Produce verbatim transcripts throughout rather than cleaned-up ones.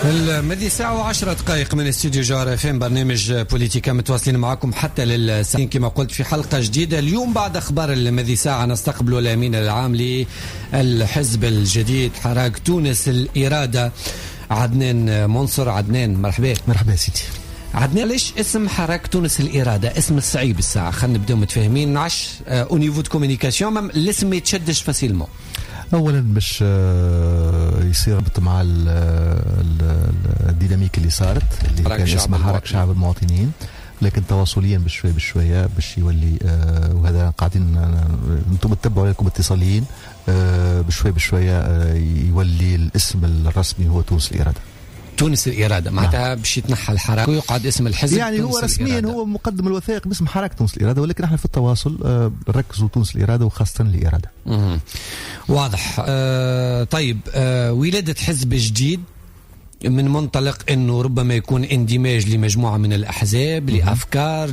المذي ساعة وعشرة دقائق من استوديو جار فين برنامج بوليتيكا، متواصلين معكم حتى للساعتين كما قلت في حلقة جديدة. اليوم بعد أخبار المذي ساعة نستقبل الأمين العام للحزب الجديد حراك تونس الإرادة عدنان منصر. عدنان مرحبا. مرحبا سيدي عدنان. ليش اسم حراك تونس الإرادة اسم الصعيب الساعة؟ خلينا نبدأ متفاهمين نعش او نيفو دو كومونيكاسيون الاسم ما يتشدش فاسيلمون. اولا باش يصير ربط مع الديناميك اللي صارت اللي كان اسمها حراك شعب المواطنين، لكن تواصليا بشويه بشويه باش يولي آه وهذا قاعدين انتم تتبعوا لكم اتصاليين آه بشويه بشويه آه يولي الاسم الرسمي هو تونس الإرادة. تونس الإرادة معناتها باش يتنحى الحراك ويقعد اسم الحزب يعني هو رسميا هو مقدم الوثائق باسم حراك تونس الإرادة، ولكن احنا في التواصل آه ركزوا تونس الإرادة وخاصة الإرادة. امم واضح. آه طيب آه ولادة حزب جديد من منطلق انه ربما يكون اندماج لمجموعة من الأحزاب لأفكار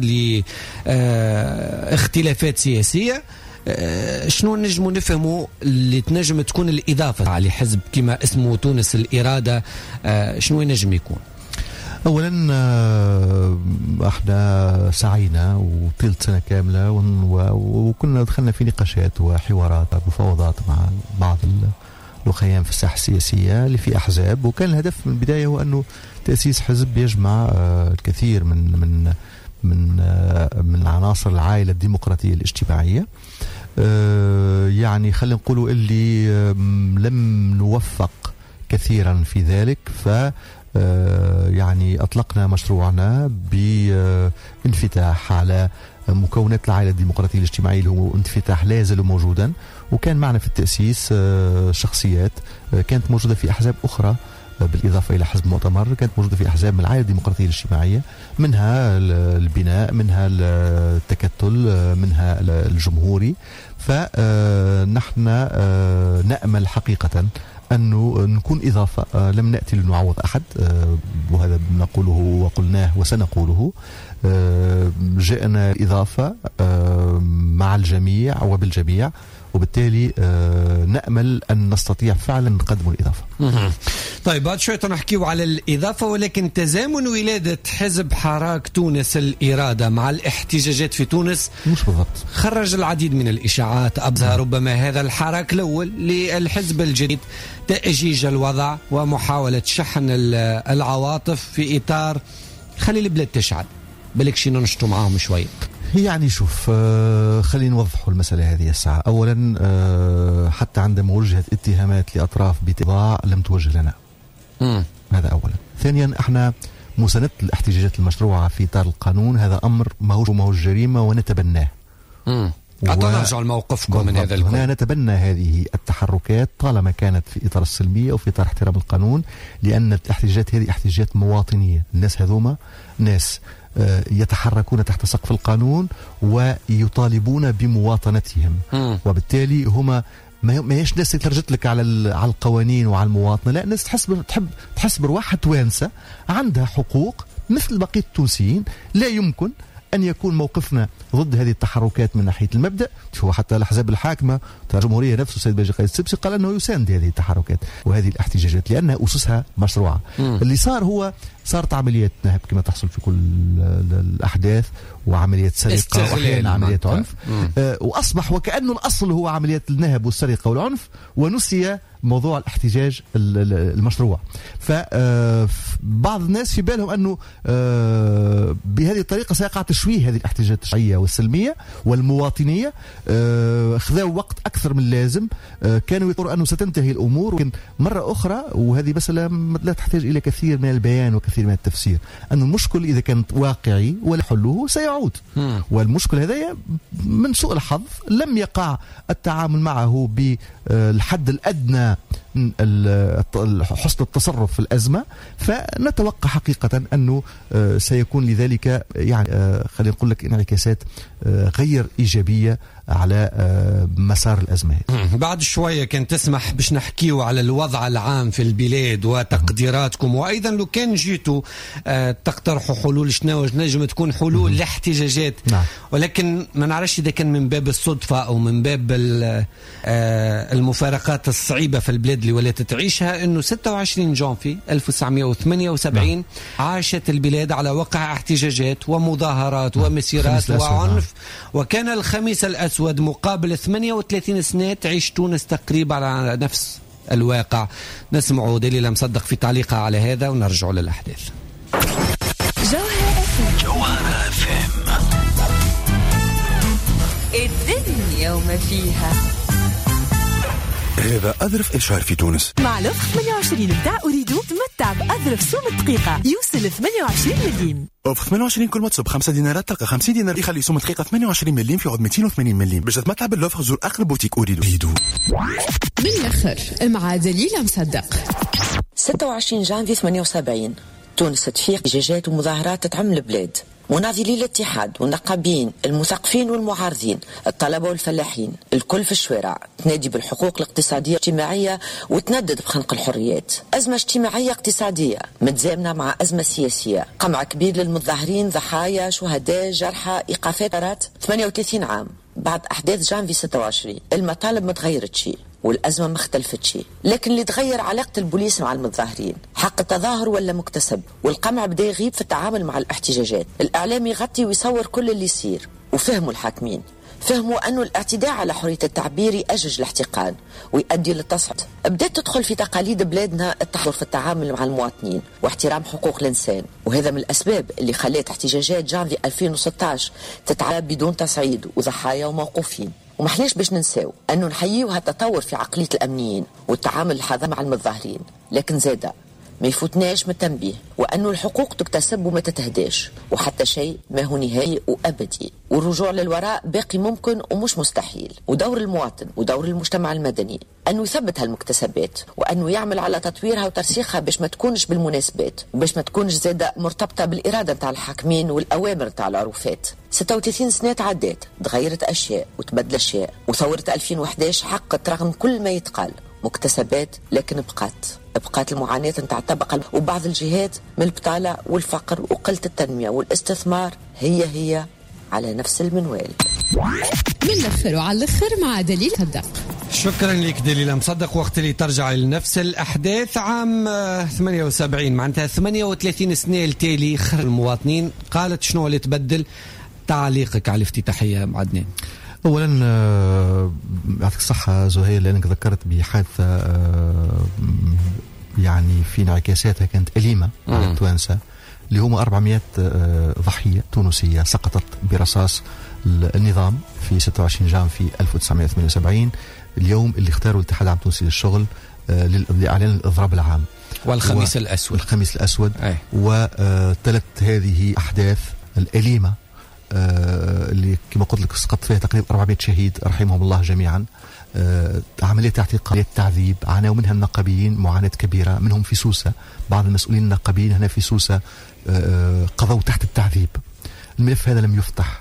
لاختلافات سياسية. أه شنو نجموا نفهموا اللي تنجم تكون الإضافة على حزب كما اسمه تونس الإرادة؟ أه شنو ينجم يكون؟ اولا احنا سعينا وطيلت سنه كامله وكنا دخلنا في نقاشات وحوارات ومفاوضات مع بعض الخيام في الساحه السياسيه اللي في احزاب، وكان الهدف من البدايه هو انه تاسيس حزب يجمع الكثير من من من من عناصر العائله الديمقراطيه الاجتماعيه. يعني خلينا نقولوا اللي لم نوفق كثيرا في ذلك، ف يعني أطلقنا مشروعنا بانفتاح على مكونات العائلة الديمقراطية الاجتماعية اللي هو انفتاح لا يزال موجودا، وكان معنا في التأسيس شخصيات كانت موجودة في أحزاب أخرى بالإضافة إلى حزب مؤتمر، كانت موجودة في أحزاب من العائلة الديمقراطية الاجتماعية، منها البناء، منها التكتل، منها الجمهوري. فنحن نأمل حقيقة أنه نكون إضافة، لم نأتي لنعوض أحد، وهذا نقوله وقلناه وسنقوله. جاءنا إضافة مع الجميع وبالجميع، وبالتالي نأمل أن نستطيع فعلا نقدم الإضافة. طيب بعد شوية نحكيو على الإضافة، ولكن تزامن ولادة حزب حراك تونس الإرادة مع الاحتجاجات في تونس مش بالضبط خرج العديد من الإشاعات أبرزها ربما هذا الحراك الأول للحزب الجديد تأجيج الوضع ومحاولة شحن العواطف في إطار خلي البلاد تشعل بلك شي ننشطوا معاهم شوية. يعني شوف آه خلينا نوضحوا المسألة هذه الساعة. أولا آه حتى عندما وجهت اتهامات لأطراف بتضاع لم توجه لنا. م. هذا أولا. ثانيا احنا مساندة الاحتجاجات المشروعة في إطار القانون هذا أمر ماهوش ماهوش جريمة ونتبناه. امم أتنرجع الموقفكم من هذا الكل. هنا نتبنى هذه التحركات طالما كانت في إطار السلمية وفي إطار احترام القانون، لأن الاحتجاجات هذه احتجاجات مواطنية. الناس هذوما ناس يتحركون تحت سقف القانون ويطالبون بمواطنتهم، م. وبالتالي هما ما هيش ناس ترجت لك على على القوانين وعلى المواطنه، لا، ناس تحس تحب تحس بروحها توانسه عندها حقوق مثل بقيه التونسيين. لا يمكن أن يكون موقفنا ضد هذه التحركات من ناحية المبدأ. هو حتى الأحزاب الحاكمة تاع الجمهورية نفسه السيد باجي قايد السبسي قال أنه يساند هذه التحركات وهذه الاحتجاجات لأنها أسسها مشروعة. م. اللي صار هو صارت عمليات نهب كما تحصل في كل الأحداث، وعمليات سرقة وأحيانا عمليات عنف، آه وأصبح وكأنه الأصل هو عمليات النهب والسرقة والعنف، ونسي موضوع الاحتجاج المشروع. فبعض الناس في بالهم أنه بهذه الطريقة سيقع تشويه هذه الاحتجاجات الشرعية والسلمية والمواطنية. خذوا وقت أكثر من اللازم، كانوا يقولوا أنه ستنتهي الأمور، ولكن مرة أخرى وهذه مسألة لا تحتاج إلى كثير من البيان وكثير من التفسير، أن المشكل إذا كانت واقعي ولا حله سيعود. م. والمشكل هذا من سوء الحظ لم يقع التعامل معه بالحد الأدنى حسن التصرف في الأزمة، فنتوقع حقيقة أنه سيكون لذلك يعني خلينا نقول لك انعكاسات غير إيجابية على مسار الأزمة. بعد شوية كان تسمح باش نحكيو على الوضع العام في البلاد وتقديراتكم، وأيضا لو كان جيتوا تقترحوا حلول شنو نجم تكون حلول الاحتجاجات. نعم. ولكن ما نعرفش إذا كان من باب الصدفة أو من باب المفارقات الصعيبة في البلاد اللي ولات تعيشها أنه ستة وعشرين جانفي ألف وتسعمائة وثمانية وسبعين عاشت البلاد على وقع احتجاجات ومظاهرات ومسيرات وعنف، وكان الخميس الأسود مقابل ثمانية وثلاثين سنة تعيش تونس تقريبا على نفس الواقع. نسمع دليل مصدق في تعليقها على هذا ونرجع للأحداث. جوهرة اف ام، الدنيا وما فيها. هذا أذرف إشهار في تونس مع لوف ثمانية وعشرين متاع أريدو تمتع بأذرف سوم الدقيقة يوصل ثمانية وعشرين مليم. في ثمانية وعشرين كل واتساب خمسة دينارات تلقى خمسين دينار يخلي سوم الدقيقة ثمانية وعشرين مليم في عود مئتين وثمانين مليم. باش تتمتع باللوف زور أقرب بوتيك أريدو. بالآخر مع دليل مصدق. ستة وعشرين جانفي ثمانية وسبعين تونس تفيق احتجاجات ومظاهرات تتعم البلاد. مناضلي الاتحاد والنقابين المثقفين والمعارضين الطلبة والفلاحين الكل في الشوارع تنادي بالحقوق الاقتصادية والاجتماعية وتندد بخنق الحريات. أزمة اجتماعية اقتصادية متزامنة مع أزمة سياسية، قمع كبير للمتظاهرين، ضحايا، شهداء، جرحى، إيقافات. ثمانية وثلاثين عام بعد أحداث جانفي ستة وعشرين المطالب ما تغيرت شيء والأزمة ما اختلفت شيء، لكن اللي تغير علاقة البوليس مع المتظاهرين. حق التظاهر ولا مكتسب، والقمع بدا يغيب في التعامل مع الاحتجاجات. الإعلام يغطي ويصور كل اللي يصير، وفهموا الحاكمين فهموا أنه الاعتداء على حرية التعبير يأجج الاحتقان ويؤدي للتصعيد. بدأت تدخل في تقاليد بلادنا التحضر في التعامل مع المواطنين واحترام حقوق الإنسان، وهذا من الأسباب اللي خلت احتجاجات جانفي ألفين وستة عشر تتعامل بدون تصعيد وضحايا وموقوفين. ومحلاش باش ننساو أنه نحييه هالتطور في عقلية الأمنيين والتعامل الحذر مع المتظاهرين، لكن زادا ما يفوتناش من التنبيه وأنه الحقوق تكتسب وما تتهداش، وحتى شيء ما هو نهائي وأبدي، والرجوع للوراء باقي ممكن ومش مستحيل. ودور المواطن ودور المجتمع المدني أنه يثبت هالمكتسبات وأنه يعمل على تطويرها وترسيخها باش ما تكونش بالمناسبات وباش ما تكونش زادة مرتبطة بالإرادة نتاع الحاكمين والأوامر نتاع العروفات. ستة وثلاثين سنة تعدات، تغيرت أشياء وتبدل أشياء، وثورة ألفين وأحد عشر حقت رغم كل ما يتقال مكتسبات، لكن بقات بقات المعاناة نتاع الطبقة وبعض الجهات من البطالة والفقر وقلة التنمية والاستثمار هي هي على نفس المنوال. من الأخر وعلى الأخر مع دليل مصدق. شكرا لك دليل مصدق. وقت اللي ترجع لنفس الأحداث عام ثمانية وسبعين معناتها ثمانية وثلاثين سنة التالي خر المواطنين، قالت شنو اللي تبدل؟ تعليقك على الافتتاحية عدنان. اولا يعطيك الصحه زهير لانك ذكرت بحادثه يعني في انعكاساتها كانت اليمه على التوانسه، اللي هم أربعمائة ضحيه تونسيه سقطت برصاص النظام في ستة وعشرين جانفي ألف وتسعمائة وثمانية وسبعين، اليوم اللي اختاروا الاتحاد العام التونسي للشغل لاعلان الاضراب العام والخميس الاسود والخميس الاسود أي. وتلت هذه احداث الاليمه آه اللي كما قلت لك سقط فيها تقريبا أربعمائة شهيد رحمهم الله جميعا. آه عملية اعتقال، تعذيب، عانوا منها النقابيين معاناة كبيرة، منهم في سوسة بعض المسؤولين النقابيين هنا في سوسة آه قضوا تحت التعذيب. الملف هذا لم يفتح،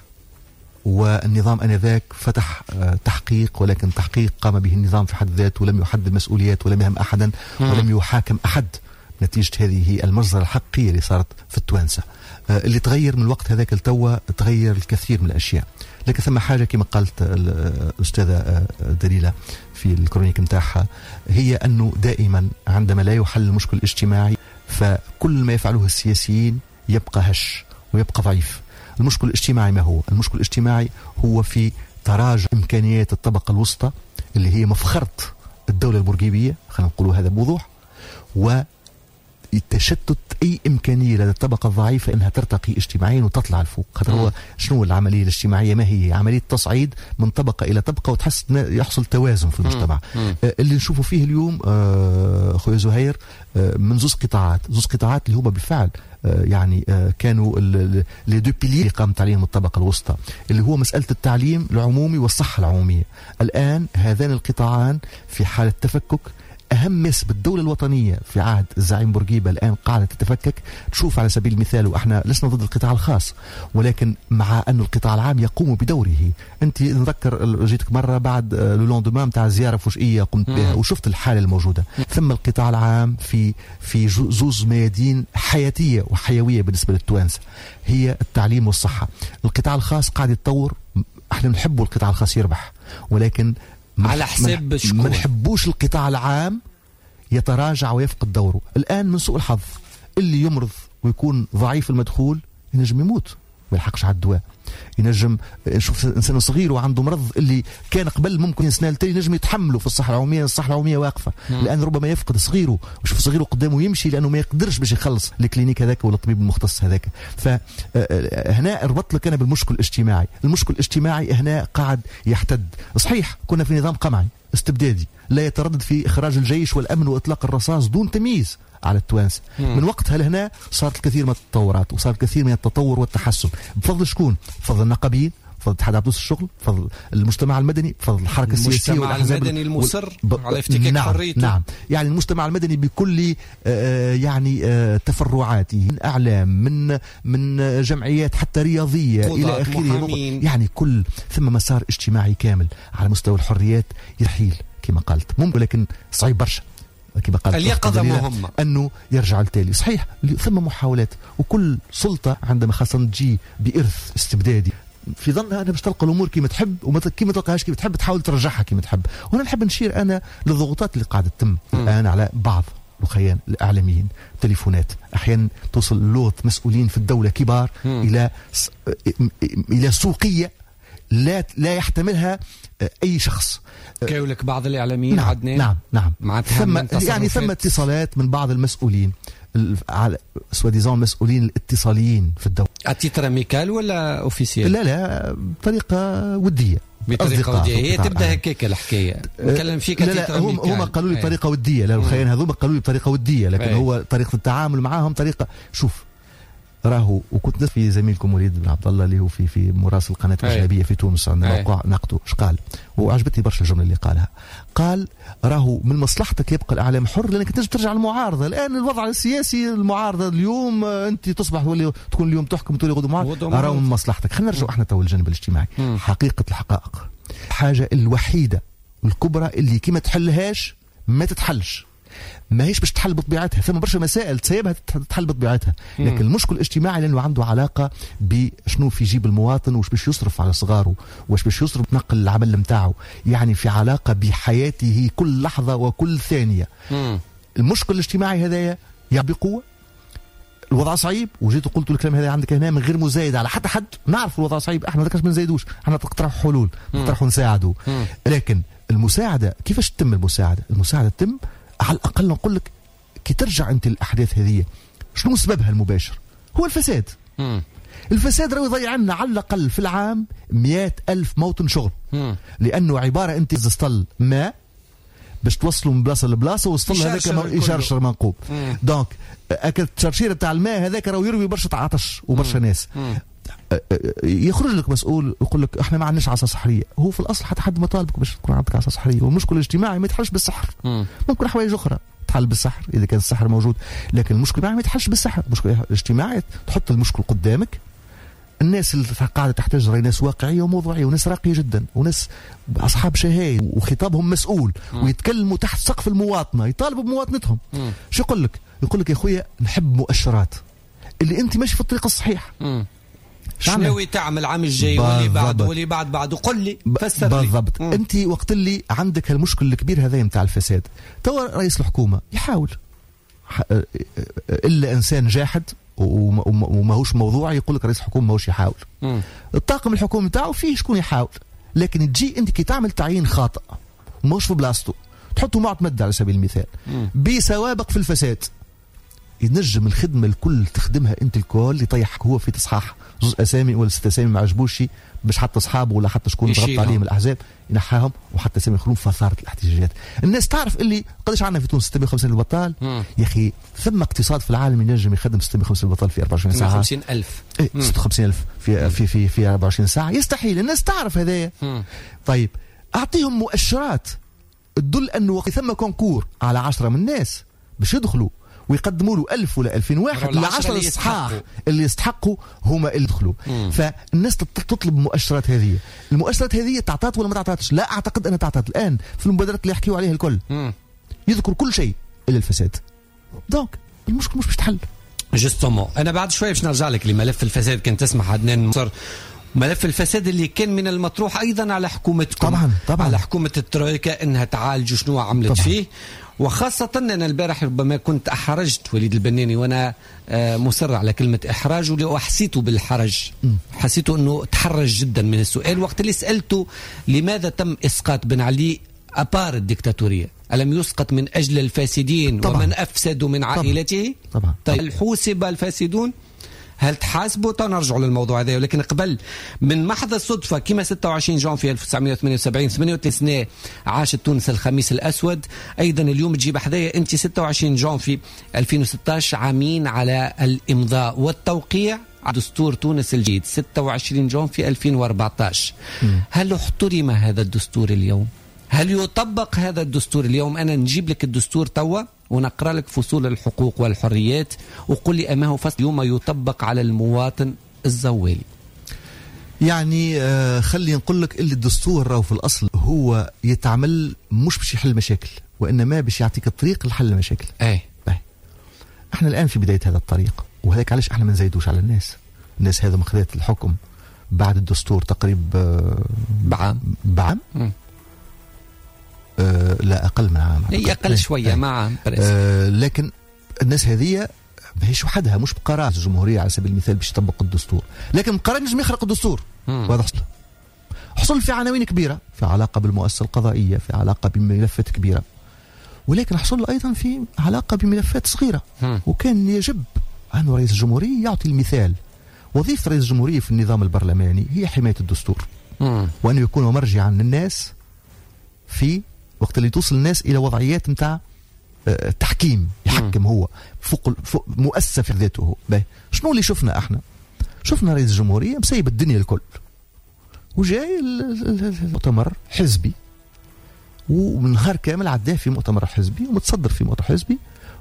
والنظام انذاك فتح آه تحقيق، ولكن تحقيق قام به النظام في حد ذاته ولم يحدد مسؤوليات ولم يهم احدا ولم يحاكم احد نتيجة هذه المجزرة الحقيقية اللي صارت في التوانسة. آه اللي تغير من الوقت هذاك التوى تغير الكثير من الأشياء، لكن ثم حاجة كما قالت الأستاذة آه دليلة في الكرونيك متاعها، هي أنه دائما عندما لا يحل المشكل الاجتماعي فكل ما يفعله السياسيين يبقى هش ويبقى ضعيف. المشكل الاجتماعي ما هو؟ المشكل الاجتماعي هو في تراجع إمكانيات الطبقة الوسطى اللي هي مفخرة الدولة البورقيبية، خلينا نقول هذا بوضوح، و تشتت أي إمكانية لدى الطبقة الضعيفة أنها ترتقي اجتماعيا وتطلع لفوق. خاطر هو شنو العملية الاجتماعية؟ ما هي عملية تصعيد من طبقة إلى طبقة وتحس يحصل توازن في المجتمع. آه اللي نشوفه فيه اليوم آه أخوي زهير آه من زوز قطاعات زوز قطاعات اللي هما بالفعل آه يعني آه كانوا لي دو بيلي اللي قامت عليهم الطبقة الوسطى، اللي هو مسألة التعليم العمومي والصحة العمومية. الآن هذان القطاعان في حالة تفكك. أهم ناس بالدولة الوطنية في عهد الزعيم بورقيبة الآن قاعدة تتفكك. تشوف على سبيل المثال، وإحنا لسنا ضد القطاع الخاص، ولكن مع أن القطاع العام يقوم بدوره. أنت نذكر جيتك مرة بعد لو لوندومان تاع زيارة فجئية قمت بها وشفت الحالة الموجودة. ثم القطاع العام في في زوز ميادين حياتية وحيوية بالنسبة للتوانسة، هي التعليم والصحة. القطاع الخاص قاعد يتطور، احنا نحبوا القطاع الخاص يربح، ولكن على حساب شكون؟ ما نحبوش القطاع العام يتراجع ويفقد دوره. الآن من سوء الحظ اللي يمرض ويكون ضعيف المدخول ينجم يموت ما يلحقش على الدواء. ينجم نشوف انسان صغير وعنده مرض اللي كان قبل ممكن سنه التالي ينجم يتحمله في الصحه العموميه، الصحه العموميه واقفه الان ربما يفقد صغيره ويشوف صغيره قدامه يمشي لانه ما يقدرش باش يخلص الكلينيك هذاك ولا الطبيب المختص هذاك. فهنا ربط لك انا بالمشكل الاجتماعي. المشكل الاجتماعي هنا قاعد يحتد. صحيح كنا في نظام قمعي استبدادي لا يتردد في اخراج الجيش والامن واطلاق الرصاص دون تمييز على التوانسه. من وقتها لهنا صارت الكثير من التطورات وصار الكثير من التطور والتحسن بفضل شكون؟ بفضل النقابيين، بفضل اتحاد عبدوس الشغل، بفضل المجتمع المدني، بفضل الحركه السياسيه والأحزاب المدني المصر ب... على افتكاك نعم حريته. نعم يعني المجتمع المدني بكل آه يعني آه تفرعاته من اعلام من من جمعيات حتى رياضيه الى اخره، يعني كل ثم مسار اجتماعي كامل على مستوى الحريات يرحيل كما قلت ممكن لكن صعيب برشا كما قال اليقظة مهمة أنه يرجع التالي. صحيح ثم محاولات وكل سلطة عندما خاصة تجي بإرث استبدادي في ظنها أنا باش تلقى الأمور كما تحب وكما تلقاهاش كما تحب تحاول ترجعها كما تحب. وأنا نحب نشير أنا للضغوطات اللي قاعدة تتم الآن على بعض الأخيان الإعلاميين. تليفونات أحيانا توصل لوط مسؤولين في الدولة كبار م. إلى إلى سوقية لا لا يحتملها أي شخص. كيولك بعض الإعلاميين نعم عدنان نعم نعم ثم يعني ثم اتصالات من بعض المسؤولين على سواديزون المسؤولين الاتصاليين في الدولة. أتيتر ميكال ولا أوفيسيال؟ لا لا بطريقة ودية بطريقة ودية هي تبدأ هكاك الحكاية. نتكلم فيك لا لا هم هم قالوا لي بطريقة ودية. لا الخيان هذوما قالوا لي بطريقة ودية لكن أي. هو طريقة التعامل معهم طريقة شوف راهو. وكنت في زميلكم وليد بن عبد الله اللي هو في في مراسل القناه الاجنبيه في تونس عندنا موقع نقده ايش قال وعجبتني برشا الجمله اللي قالها. قال راهو من مصلحتك يبقى الاعلام حر لانك تنجم ترجع المعارضه. الان الوضع السياسي المعارضه اليوم انت تصبح تولي تكون اليوم تحكم تولي غدوه معارضه راهو من مصلحتك. خلينا نرجع احنا تو الجانب الاجتماعي. م. حقيقه الحقائق الحاجه الوحيده الكبرى اللي كي ما تحلهاش ما تتحلش ما هيش باش تحل بطبيعتها. ثم برشا مسائل تسيبها تحل بطبيعتها لكن المشكل الاجتماعي لانه عنده علاقه بشنو في جيب المواطن وش باش يصرف على صغاره وش باش يصرف نقل العمل نتاعو يعني في علاقه بحياته كل لحظه وكل ثانيه. مم. المشكل الاجتماعي هذايا يعني بقوه. الوضع صعيب وجيت وقلت الكلام هذا عندك هنا من غير مزايد على حتى حد. نعرف الوضع صعيب احنا ما ذكرش ما نزايدوش احنا نقترح حلول نقترح نساعدوا لكن المساعده كيفاش تتم المساعده؟ المساعده تتم على الأقل نقول لك كي ترجع أنت الأحداث هذه شنو سببها المباشر؟ هو الفساد. مم. الفساد راهو يضيع لنا على الأقل في العام مئة ألف موطن شغل. مم. لأنه عبارة أنت تسطل ماء باش توصلوا من بلاصة لبلاصة وسطل هذاك يشرشر منقوب. دونك أكل التشرشيرة تاع الماء هذاك راهو يروي برشا عطش وبرشا ناس. مم. يخرج لك مسؤول يقول لك احنا ما عندناش عصا سحريه. هو في الاصل حتى حد ما طالبك باش تكون عندك عصا سحريه. والمشكل الاجتماعي ما يتحلش بالسحر. مم. ممكن حوايج اخرى تحل بالسحر اذا كان السحر موجود لكن المشكل الاجتماعي ما يتحلش بالسحر. المشكل الاجتماعي تحط المشكل قدامك. الناس اللي قاعده تحتاج راهي ناس واقعيه وموضوعيه وناس راقيه جدا وناس اصحاب شهايه وخطابهم مسؤول. مم. ويتكلموا تحت سقف المواطنه يطالبوا بمواطنتهم. شو يقول لك؟ يقول لك يا خويا نحب مؤشرات اللي انت ماشي في الطريق الصحيح. مم. شنو تعمل العام الجاي واللي بعد واللي بعد بعد قل لي فسر لي بالضبط. انت وقت اللي عندك هالمشكل الكبير هذا نتاع الفساد توا رئيس الحكومه يحاول الا انسان جاحد وماهوش موضوعي يقول لك رئيس الحكومه ماهوش يحاول. م. الطاقم الحكومي نتاعو فيه شكون يحاول لكن تجي انت كي تعمل تعيين خاطئ وماهوش في بلاصتو تحطه معتمد على سبيل المثال م. بسوابق في الفساد ينجم الخدمه الكل تخدمها انت الكل يطيحك هو في تصحاح زوج اسامي ولا ست اسامي ما عجبوش باش حتى اصحابه ولا حتى شكون ضغط عليهم الاحزاب ينحاهم وحتى اسامي يخلون في اثاره الاحتجاجات. الناس تعرف اللي قداش عندنا في تونس ستمائة وخمسين البطال. يا اخي ثم اقتصاد في العالم ينجم يخدم ستمائة وخمسين البطال في أربعة وعشرين ساعه. ستمائة وخمسين ألف ايه ستة وخمسين ألف في في في في أربعة وعشرين ساعه يستحيل. الناس تعرف هذايا. طيب اعطيهم مؤشرات تدل انه ثم كونكور على عشرة من الناس باش يدخلوا ويقدموا له ألف ولا ألفين واحد لعشرة الصحاح اللي يستحقوا هما اللي يدخلوا. فالناس تطلب مؤشرات هذه. المؤشرات هذه تعطات ولا ما تعطاتش؟ لا اعتقد انها تعطات. الان في المبادرات اللي يحكيوا عليها الكل مم. يذكر كل شيء الا الفساد. دونك المشكل مش باش تحل. جوستومون انا بعد شوي باش نرجع لك لملف الفساد. كنت تسمح عدنان مصر ملف الفساد اللي كان من المطروح أيضا على حكومتكم، طبعا طبعا على حكومة الترويكا إنها تعالج شنو عملت طبعا. فيه، وخاصة أنا البارح ربما كنت أحرجت وليد البناني، وأنا مصر على كلمة إحراج وحسيته بالحرج، حسيته أنه تحرج جدا من السؤال وقت اللي سألته لماذا تم إسقاط بن علي أبار الدكتاتورية، ألم يسقط من أجل الفاسدين طبعا. ومن أفسدوا من عائلته طبعا. طيب الحوسب الفاسدون، هل تحاسبوا؟ تنرجع للموضوع هذا. ولكن قبل من محض الصدفة كما ستة وعشرين جانفي ألف وتسعمائة وثمانية وسبعين ثمانية وثلاثين عاشت تونس الخميس الأسود، أيضا اليوم تجيب حذايا أنت ستة وعشرين جانفي ألفين وستة عشر عامين على الإمضاء والتوقيع على دستور تونس الجديد ستة وعشرين جانفي ألفين وأربعة عشر. هل احترم هذا الدستور اليوم؟ هل يطبق هذا الدستور اليوم؟ أنا نجيب لك الدستور توا ونقرأ لك فصول الحقوق والحريات وقل لي أما هو فصل يوم يطبق على المواطن الزوالي. يعني آه خلي نقول لك اللي الدستور راهو في الأصل هو يتعمل مش باش يحل مشاكل، وإنما باش يعطيك الطريق لحل المشاكل. أي باي. احنا الآن في بداية هذا الطريق، وهذاك علاش احنا ما نزيدوش على الناس. الناس هذا مخذات الحكم بعد الدستور تقريبا آه بعام بعام م. آه لا أقل من عام، هي أقل شوية آه. مع آه لكن الناس هذه ماهيش وحدها، مش بقرار الجمهورية على سبيل المثال باش يطبق الدستور، لكن بقرار نجم يخرق الدستور. وهذا حصل حصل في عناوين كبيرة، في علاقة بالمؤسسة القضائية، في علاقة بملفات كبيرة، ولكن حصل أيضا في علاقة بملفات صغيرة. م. وكان يجب أن رئيس الجمهورية يعطي المثال. وظيفة رئيس الجمهورية في النظام البرلماني هي حماية الدستور، م. وأنه يكون مرجعا للناس في وقت اللي توصل الناس إلى وضعيات متاع تحكيم، يحكم هو فوق, فوق مؤسسة في ذاته. شنو اللي شفنا احنا؟ شفنا رئيس الجمهورية مسيب الدنيا الكل، وجاي المؤتمر حزبي ومن نهار كامل عداه في مؤتمر حزبي ومتصدر في مؤتمر حزبي،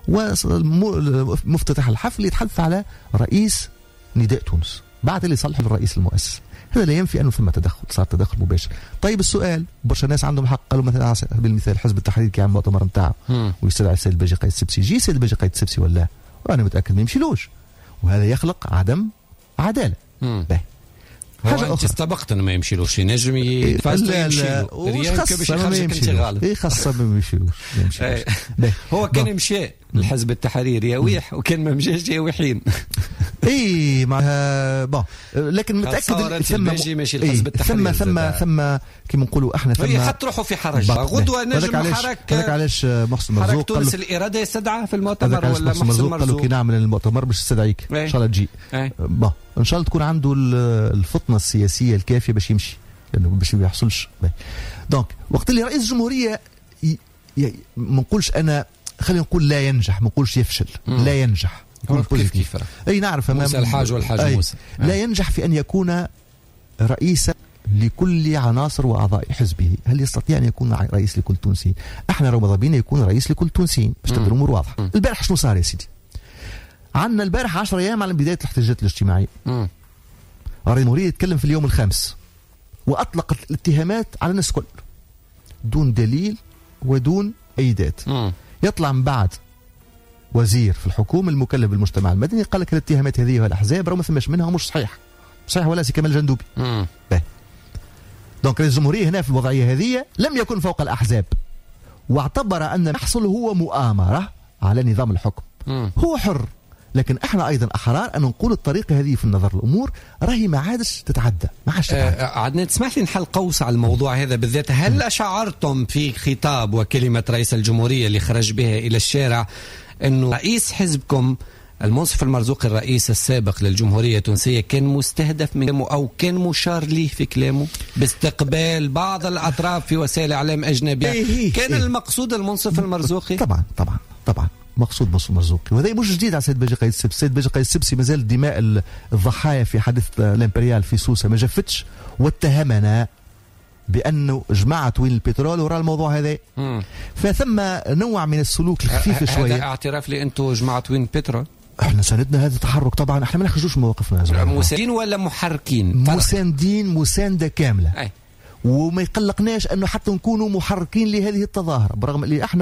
ومفتتح الحفل يتحدث على رئيس نداء تونس بعد اللي صلح الرئيس المؤسس. هذا لا ينفي أنه ثم تدخل، صار تدخل مباشر. طيب السؤال، برشا ناس عندهم حق، قالوا مثلا على سبيل المثال حزب التحرير كي عمل المؤتمر نتاعه ويستدعي السيد الباجي قايد السبسي، يجي السيد الباجي قايد السبسي ولا وأنا متأكد ما يمشيلوش، وهذا يخلق عدم عدالة. حاجة أخرى استبقت أنه ما يمشيلوش، ينجم يتفاجئ يمشيلو ريالك باش يخرجك أنت غالب. إيه خاصة ما يمشيلوش. هو كان يمشي الحزب التحرير يويح، وكان ما مشاش يويحين. اي معناها بون، لكن متاكد ثم ماشي الحزب التحرير ثم ثم ثم كيما نقولوا احنا ثم يحط روحه في حرج غدوه نجم حركه. هذاك علاش محسن مرزوق قال تونس الاراده يستدعى في المؤتمر، ولا محسن مرزوق قالوا كي نعمل المؤتمر باش نستدعيك ان شاء الله تجي. بون ان شاء الله تكون عنده الفطنه السياسيه الكافيه باش يمشي، لانه باش ما يحصلش. دونك وقت اللي رئيس الجمهوريه ما نقولش انا، خلينا نقول لا ينجح، ما نقولش يفشل، لا ينجح كيف كيف اي نعرف موسى الحاج والحاج موسى لا ينجح في ان يكون رئيسا لكل عناصر واعضاء حزبه. هل يستطيع ان يكون رئيس لكل تونسي؟ احنا راه مضابين يكون رئيس لكل تونسيين باش تبدا الامور واضحه. البارح شنو صار يا سيدي؟ عندنا البارح عشرة ايام على بدايه الاحتجاجات الاجتماعيه. رئيس الجمهوريه يتكلم في اليوم الخامس واطلق الاتهامات على الناس الكل دون دليل ودون ايدات. يطلع من بعد وزير في الحكومه المكلف بالمجتمع المدني قال لك الاتهامات هذه والاحزاب راه ما ثماش منها ومش صحيح صحيح ولا سي كمال الجندوبي. دونك رئيس الجمهوريه هنا في الوضعيه هذه لم يكن فوق الاحزاب، واعتبر ان يحصل هو مؤامره على نظام الحكم. مم. هو حر، لكن احنا ايضا احرار ان نقول الطريقه هذه في النظر الامور راهي ما عادش تتعدى، ما عادش تتعدى. آه عدنان تسمح لي نحل قوس على الموضوع هذا بالذات. هل م. شعرتم في خطاب وكلمه رئيس الجمهوريه اللي خرج بها الى الشارع انه رئيس حزبكم المنصف المرزوقي الرئيس السابق للجمهورية التونسية كان مستهدف من كلامه أو كان مشار ليه في كلامه باستقبال بعض الأطراف في وسائل إعلام أجنبية؟ إيه كان إيه المقصود المنصف المرزوقي؟ طبعا طبعا طبعا مقصود منصف المرزوقي، وهذا مش جديد على سيد باجي قايد السبسي. سيد باجي قايد السبسي مازال دماء الضحايا في حادث الامبريال في سوسة ما جفتش، واتهمنا بأنه جماعة وين البترول وراء الموضوع هذا. مم. فثم نوع من السلوك الخفيف شوية. هذا اعتراف لي أنتم جماعة وين البترول؟ احنا ساندنا هذا التحرك طبعا، احنا ما نخرجوش مواقفنا. مساندين ولا محركين؟ مساندين مساندة كاملة. أي. وما يقلقناش أنه حتى نكونوا محركين لهذه التظاهرة، برغم اللي احنا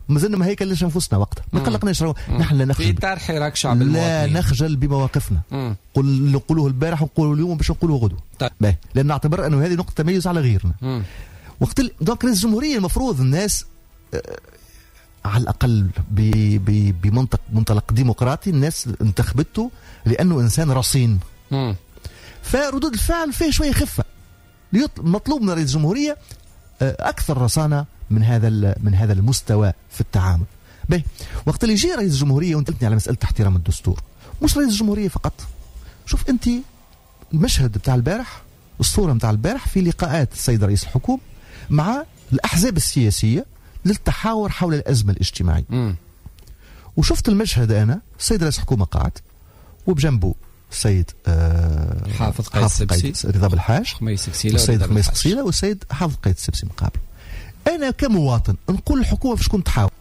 مازلنا ما هيكلش انفسنا وقتها، ما قلقناش. نحن لا نخجل في إطار حراك شعب لا المواطنين. نخجل بمواقفنا. قل نقولوه البارح ونقولوا اليوم باش نقولوه غدوه. طيب. لان نعتبر انه هذه نقطه تميز على غيرنا. مم. وقت دونك رئيس الجمهوريه المفروض الناس آه على الاقل بمنطق منطلق ديمقراطي الناس انتخبته لانه انسان رصين. مم. فردود الفعل فيه شويه خفه. مطلوب من رئيس الجمهوريه اكثر رصانه من هذا من هذا المستوى في التعامل. باهي وقت اللي يجي رئيس الجمهوريه وانت قلتني على مساله احترام الدستور، مش رئيس الجمهوريه فقط. شوف انت المشهد بتاع البارح، الصوره بتاع البارح في لقاءات السيد رئيس الحكومه مع الاحزاب السياسيه للتحاور حول الازمه الاجتماعيه. م. وشفت المشهد انا السيد رئيس الحكومه قاعد وبجنبه السيد آه حافظ قيد السبسي، رضا بالحاج، خميس قسيله، والسيد خميس قسيله، والسيد حافظ قيد السبسي مقابل. انا كمواطن نقول الحكومه فاش كنت تحاول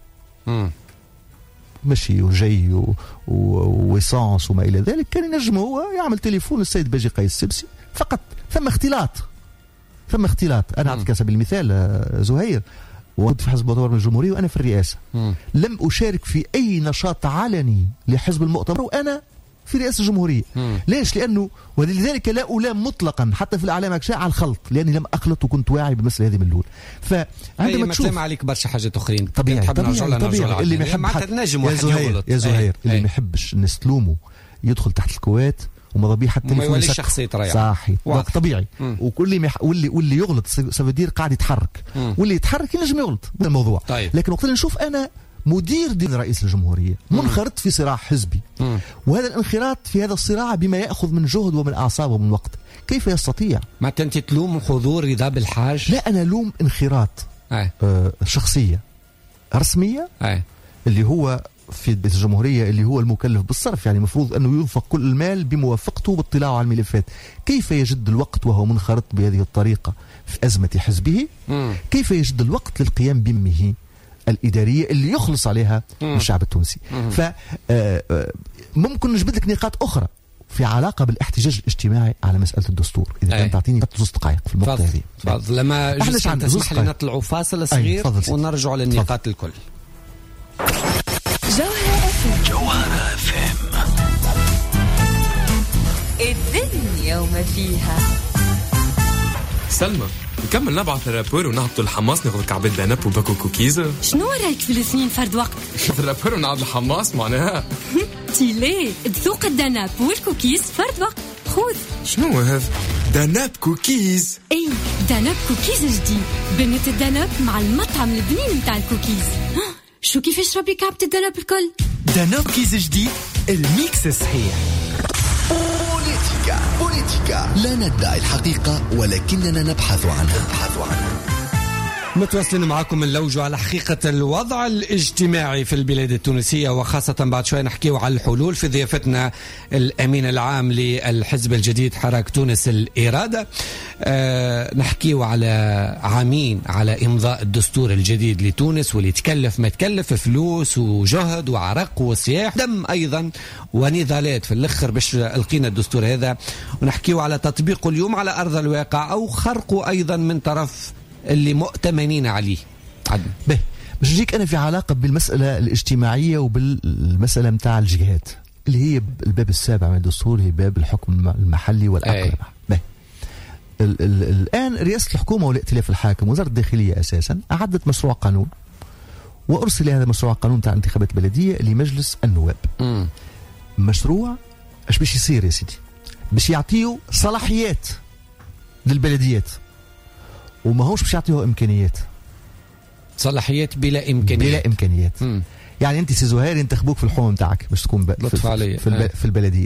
مشي وجاي ويسانس وما الى ذلك، كان ينجم هو يعمل تليفون للسيد باجي قيد السبسي فقط. ثم اختلاط ثم اختلاط انا اعطيك على سبيل المثال زهير، وكنت في حزب مطور من الجمهوريه وانا في الرئاسه. مم. لم اشارك في اي نشاط علني لحزب المؤتمر وانا في رئاسه الجمهوريه. مم. ليش؟ لانه ولذلك لا الام مطلقا حتى في الاعلام اكشاء على الخلط، لاني لم اخلط وكنت واعي بالمساله هذه من الاول. فعندما تشوف عليك برشا حاجات اخرين طبيعي طبيعي, طبيعي. اللي ما يحب يا زهير يا زهير اللي ما يحبش الناس تلومه يدخل تحت الكوات ومضى حتى التليفون ما يوليش شخصيه ريع. صحيح طبيعي. واللي مح... واللي واللي يغلط سافدير قاعد يتحرك. مم. واللي يتحرك ينجم يغلط الموضوع. طيب. لكن وقت اللي نشوف انا مدير دين رئيس الجمهوريه منخرط في صراع حزبي، مم. وهذا الانخراط في هذا الصراع بما ياخذ من جهد ومن اعصاب ومن وقت، كيف يستطيع؟ ما انت تلوم حضور رضا بالحاج؟ لا انا لوم انخراط آه. آه شخصيه رسميه آه. اللي هو في بيت الجمهورية اللي هو المكلف بالصرف، يعني المفروض أنه ينفق كل المال بموافقته واطلاعه على الملفات. كيف يجد الوقت وهو منخرط بهذه الطريقة في أزمة حزبه؟ مم. كيف يجد الوقت للقيام بمهه الإدارية اللي يخلص عليها مم. الشعب التونسي؟ فممكن نجبد لك نقاط أخرى في علاقة بالاحتجاج الاجتماعي على مسألة الدستور، إذا كان تعطيني ثلاث دقائق في النقطة هذه. تفضل. لما تسمح لي نطلعوا فاصل صغير ونرجع للنقاط الكل. جوهرة اف ام. جوهرة اف ام. الدنيا وما فيها. سلمى نكمل نبعث الرابور ونهبطوا الحماس ناخذ كعبة دانب وباكو كوكيز. شنو رايك في الاثنين فرد وقت؟ الرابور ونعد الحماس معناها تي ليه تذوق الدانب والكوكيز فرد وقت. خذ. شنو هذا؟ دانب كوكيز. اي دانب كوكيز جديد، بنة الدانب مع المطعم البنين متاع الكوكيز. شو كيفاش ربي كعبة الدانب الكل؟ دانب كيز جديد، الميكس الصحيح. بوليتيكا بوليتيكا، لا ندعي الحقيقة ولكننا نبحث عنها نبحث عنها. متواصلين معكم من لوجو على حقيقة الوضع الاجتماعي في البلاد التونسية، وخاصة بعد شوي نحكيو على الحلول في ضيافتنا الأمين العام للحزب الجديد حراك تونس الإرادة. أه نحكيو على عامين على إمضاء الدستور الجديد لتونس، واللي تكلف ما تكلف فلوس وجهد وعرق وصياح دم أيضا ونضالات في الأخر باش لقينا الدستور هذا، ونحكيو على تطبيقه اليوم على أرض الواقع أو خرقه أيضا من طرف اللي مؤتمنين عليه. به باش نجيك انا في علاقه بالمساله الاجتماعيه وبالمساله متاع الجهات اللي هي الباب السابع من الدستور، هي باب الحكم المحلي والاقلمه. به ال ال الان رئاسه الحكومه والائتلاف الحاكم وزاره الداخليه اساسا اعدت مشروع قانون، وارسل هذا مشروع قانون تاع انتخابات بلديه لمجلس النواب. م. مشروع ايش باش يصير يا سيدي؟ باش يعطيه صلاحيات للبلديات وما هوش باش يعطيه امكانيات. صلاحيات بلا امكانيات. بلا امكانيات. مم. يعني انت سي زهير ينتخبوك في الحومه نتاعك باش تكون ب... في, في, في, الب... في البلديه.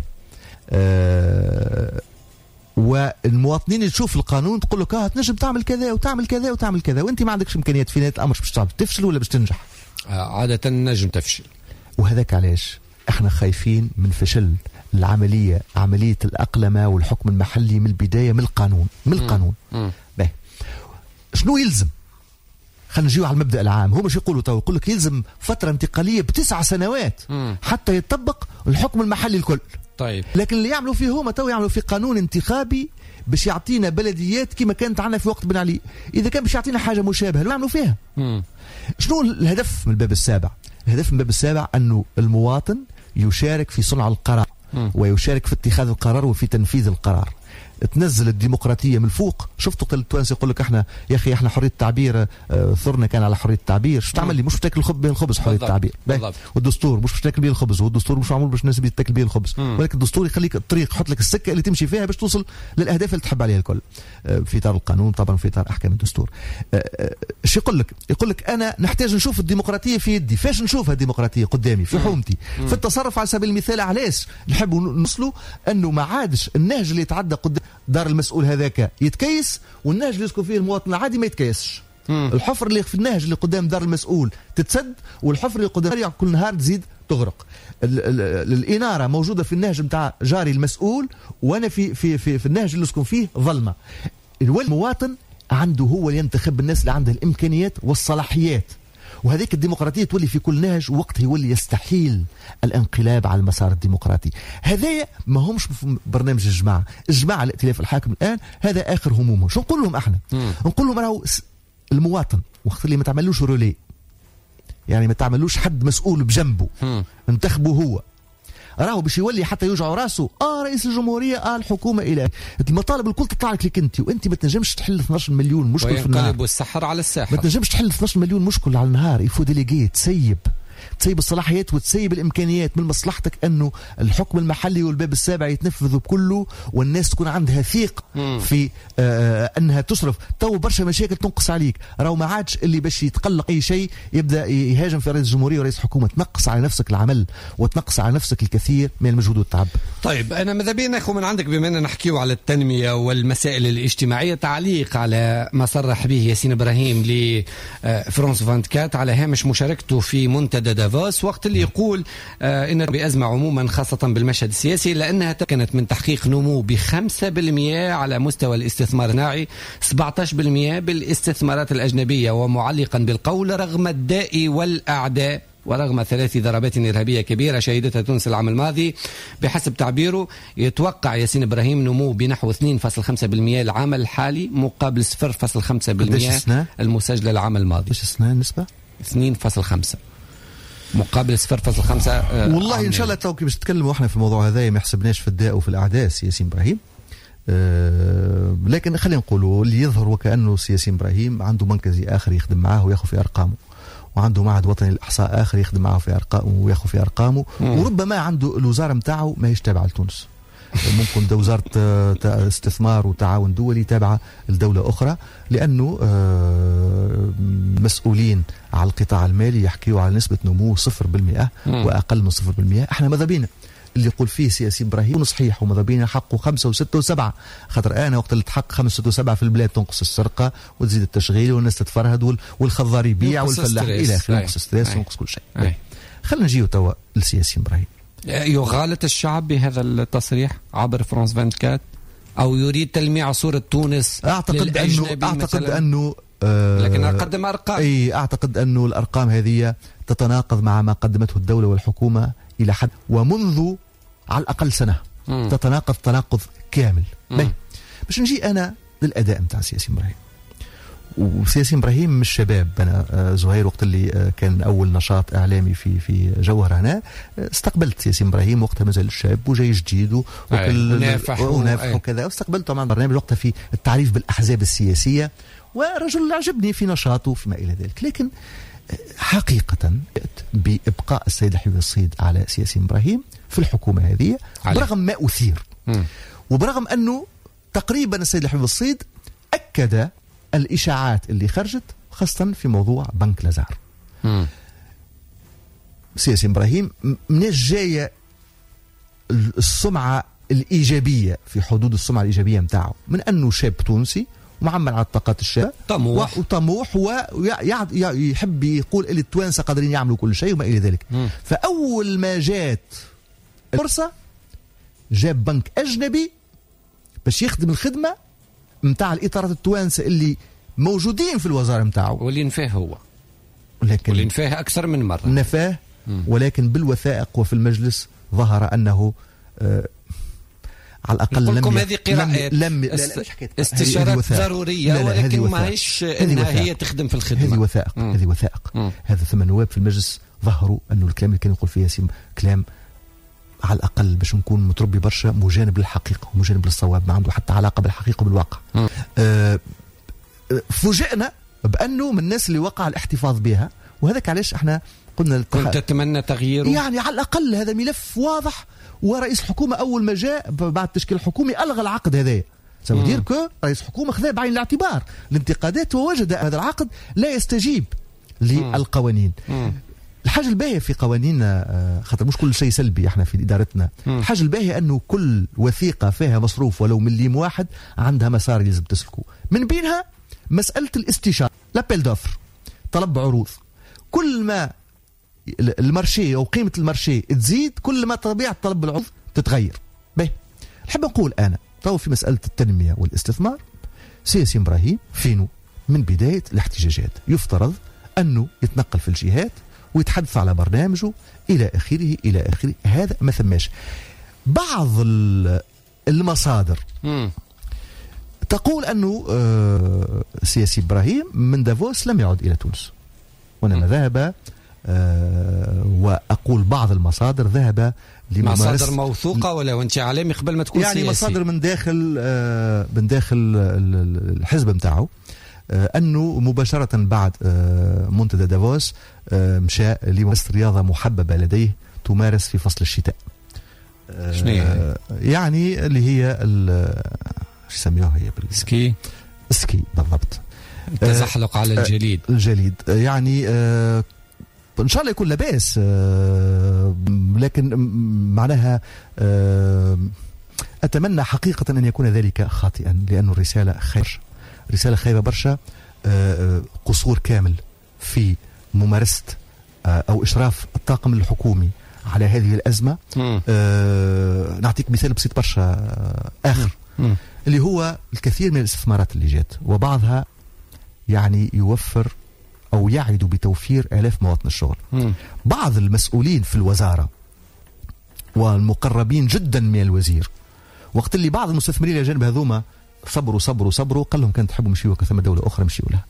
آه... والمواطنين تشوف القانون تقول لك اه تنجم تعمل كذا وتعمل كذا وتعمل كذا، وانت ما عندكش امكانيات في نهايه الامر باش تعمل تفشل ولا باش تنجح. آه عاده نجم تفشل. وهذاك علاش احنا خايفين من فشل العمليه، عمليه الاقلمه والحكم المحلي من البدايه، من القانون من القانون. مم. مم. شنو يلزم؟ خلينا نجيو على المبدا العام. هم مش يقولوا تو يقول لك يلزم فتره انتقاليه بتسع سنوات مم. حتى يطبق الحكم المحلي الكل. طيب. لكن اللي يعملوا فيه هما تو يعملوا في قانون انتخابي باش يعطينا بلديات كما كانت عندنا في وقت بن علي. اذا كان باش يعطينا حاجه مشابهه لو يعملوا فيها. مم. شنو الهدف من الباب السابع؟ الهدف من الباب السابع انه المواطن يشارك في صنع القرار مم. ويشارك في اتخاذ القرار وفي تنفيذ القرار. تنزل الديمقراطيه من الفوق. شفتوا التوانسه يقول لك احنا يا اخي احنا حريه التعبير آه ثرنا كان على حريه التعبير. شو تعمل لي؟ مش تاكل الخبز بين الخبز حريه التعبير. والدستور مش تاكل بيه الخبز، والدستور مش معمول باش الناس تاكل بيه الخبز، ولكن الدستور يخليك الطريق، يحط لك السكه اللي تمشي فيها باش توصل للاهداف اللي تحب عليها الكل آه في اطار القانون طبعا، في اطار احكام الدستور. ايش آه يقول لك؟ يقول لك انا نحتاج نشوف الديمقراطيه في يدي. فاش نشوفها الديمقراطيه؟ قدامي في حومتي في التصرف. على سبيل المثال علاش نحبوا نوصلوا انه ما عادش النهج اللي يتعدى قدام دار المسؤول هذاك يتكيس، والنهج اللي يسكن فيه المواطن العادي ما يتكيسش. مم. الحفر اللي في النهج اللي قدام دار المسؤول تتسد، والحفر اللي قدام كل نهار تزيد تغرق. الإنارة موجودة في النهج نتاع جاري المسؤول، وانا في في في, في النهج اللي يسكن فيه ظلمة. المواطن عنده هو اللي ينتخب الناس اللي عندها الإمكانيات والصلاحيات، وهذيك الديمقراطية تولي في كل نهج، وقت يولي يستحيل الانقلاب على المسار الديمقراطي. هذايا ما همش في برنامج الجماعة. الجماعة الائتلاف الحاكم الآن هذا آخر همومه. شو نقول لهم احنا؟ مم. نقول لهم راهو المواطن وقت اللي ما تعملوش رولي، يعني ما تعملوش حد مسؤول بجنبه، انتخبه هو، راهو باش يولي حتى يوجعوا راسه اه رئيس الجمهوريه اه الحكومه الى المطالب الكل تطلع لك انت، وانت ما تنجمش تحل اثناش مليون مشكل في النهار. وينقلبوا السحر على الساحر. ما تنجمش تحل اثناش مليون مشكل على النهار. يفو ديليغي تسيب تسيب الصلاحيات وتسيب الامكانيات. من مصلحتك انه الحكم المحلي والباب السابع يتنفذوا بكله، والناس تكون عندها ثقه في آه انها تصرف. تو برشا مشاكل تنقص عليك، راهو ما عادش اللي باش يتقلق اي شيء يبدا يهاجم في رئيس الجمهوريه ورئيس حكومه. تنقص على نفسك العمل وتنقص على نفسك الكثير من المجهود والتعب. طيب انا ماذا بينا ناخذ من عندك بما اننا نحكيو على التنميه والمسائل الاجتماعيه تعليق على ما صرح به ياسين ابراهيم لفرانس أربعة وعشرين على هامش مشاركته في منتدى دافوس، وقت اللي يقول آه ان بأزمة عموما خاصة بالمشهد السياسي لأنها تمكنت من تحقيق نمو بخمسة بالمئة على مستوى الاستثمار الناعي، سبعة عشر بالمئة بالاستثمارات الأجنبية، ومعلقا بالقول رغم الداء والأعداء ورغم ثلاث ضربات إرهابية كبيرة شهدتها تونس العام الماضي. بحسب تعبيره يتوقع ياسين إبراهيم نمو بنحو اثنين فاصلة خمسة بالمئة العام الحالي مقابل صفر فاصلة خمسة بالمئة المسجلة العام الماضي. ايش السنة النسبة؟ اثنين فاصلة خمسة مقابل صفر فاصلة خمسة. آه والله ان شاء الله تو كي باش نتكلموا احنا في الموضوع هذا ما يحسبناش في الداء وفي الاعداء ياسين ابراهيم. أه لكن خلينا نقولوا اللي يظهر وكانه ياسين ابراهيم عنده مركزي اخر يخدم معاه وياخذ في ارقامه، وعنده معهد وطني للاحصاء اخر يخدم معاه في ارقامه وياخذ في ارقامه، وربما عنده الوزاره نتاعو ما هيش تابعه لتونس. ممكن ده وزارة استثمار وتعاون دولي تابعة لدولة أخرى، لأنه مسؤولين على القطاع المالي يحكيوا على نسبة نمو صفر بالمئة وأقل من صفر بالمئة. احنا ماذا بينا اللي يقول فيه سياسي إبراهيم صحيح، وماذا بينا حقه خمسة وستة وسبعة، خاطر أنا وقت اللي تحق خمسة وستة وسبعة في البلاد تنقص السرقة وتزيد التشغيل والناس تتفرهد والخضار يبيع والفلاح إلى آخره، ينقص ستريس وينقص كل شيء. خلينا نجيو توا لسياسي إبراهيم. يغالط الشعب بهذا التصريح عبر فرانس أربعة وعشرين أو يريد تلميع صورة تونس أعتقد أنه أعتقد مثلاً؟ أنه آه لكن أقدم أرقام. أي أعتقد أنه الأرقام هذه تتناقض مع ما قدمته الدولة والحكومة إلى حد ومنذ على الأقل سنة. مم. تتناقض تناقض كامل. باش نجي أنا للأداء متاع سياسي إبراهيم. وسياسي إبراهيم من الشباب. أنا زهير وقت اللي كان أول نشاط إعلامي في في جوهر هنا استقبلت سياسي إبراهيم وقتها مازال الشاب وجاي جديد وكل ونافح وكذا، واستقبلته مع البرنامج وقتها في التعريف بالأحزاب السياسية، ورجل عجبني في نشاطه فيما إلى ذلك. لكن حقيقة بإبقاء السيد حبيب الصيد على سياسي إبراهيم في الحكومة هذه برغم ما أثير م. وبرغم أنه تقريبا السيد حبيب الصيد أكد الإشاعات اللي خرجت خاصة في موضوع بنك لازار. مم. سياسي إبراهيم منين جاية السمعة الإيجابية في حدود السمعة الإيجابية متاعه؟ من أنه شاب تونسي ومعمل على الطاقات الشاب طموح وطموح ويحب يقول اللي التوانسة قادرين يعملوا كل شيء وما إلى ذلك. مم. فأول ما جات الفرصة جاب بنك أجنبي باش يخدم الخدمة متاع الإطارات التوانسة اللي موجودين في الوزارة متاعه، واللي نفاه هو، لكن واللي نفاه أكثر من مرة نفاه. ولكن بالوثائق وفي المجلس ظهر أنه آه على الأقل لم هذه قراءة لم است... استشارات ضرورية، لا لا ولكن ما هيش إنها هي تخدم في الخدمة. هذه وثائق هذه وثائق هذا ثمان نواب في المجلس ظهروا أنه الكلام اللي كان يقول فيه ياسين كلام على الأقل باش نكون متربي برشا مجانب للحقيقة ومجانب للصواب، ما عنده حتى علاقة بالحقيقة وبالواقع. آه فوجئنا بأنه من الناس اللي وقع الاحتفاظ بها، وهذاك علاش احنا قلنا التح... كنت تتمنى تغييره، يعني على الأقل هذا ملف واضح. ورئيس الحكومة أول ما جاء بعد التشكيل الحكومي ألغى العقد هذايا، سأدير كو رئيس الحكومة خذاه بعين الاعتبار الانتقادات ووجد هذا العقد لا يستجيب للقوانين. مم. الحاجة الباهية في قوانيننا، خاطر مش كل شيء سلبي احنا في إدارتنا، الحاجة الباهية أنه كل وثيقة فيها مصروف ولو مليم واحد عندها مسار لازم تسلكه، من بينها مسألة الاستشارة لابيل دوفر، طلب عروض. كل ما المارشي أو قيمة المارشي تزيد كل ما طبيعة طلب العروض تتغير. باهي نحب نقول أنا تو في مسألة التنمية والاستثمار، سياسي إبراهيم فينو من بداية الاحتجاجات يفترض أنه يتنقل في الجهات ويتحدث على برنامجه إلى آخره إلى آخره. هذا ما ثماش. بعض المصادر مم. تقول أنه سياسي إبراهيم من دافوس لم يعد إلى تونس، وإنما ذهب أه وأقول بعض المصادر ذهب لممارسة مصادر موثوقة ولا وانت علامي قبل ما تكون يعني سياسي. مصادر من داخل أه من داخل الحزب متاعه، أه أنه مباشرة بعد أه منتدى دافوس أه مشى لممارسة رياضة محببة لديه تمارس في فصل الشتاء. أه شنو يعني؟ يعني اللي هي شو يسميوها هي بالسكي السكي بالضبط، التزحلق على الجليد. أه الجليد يعني أه إن شاء الله يكون لاباس، أه لكن معناها أه أتمنى حقيقة أن يكون ذلك خاطئا، لأن الرسالة خير رسالة خيبة برشا. أه قصور كامل في ممارسة أه أو إشراف الطاقم الحكومي على هذه الأزمة. أه نعطيك مثال بسيط برشا أه آخر مم. اللي هو الكثير من الاستثمارات اللي جات وبعضها يعني يوفر أو يعد بتوفير آلاف مواطن الشغل. مم. بعض المسؤولين في الوزارة والمقربين جدا من الوزير وقت اللي بعض المستثمرين الأجانب هذوما صبروا صبروا صبروا قال لهم كان تحبوا مشيوا كثم دولة أخرى مشيوا لها.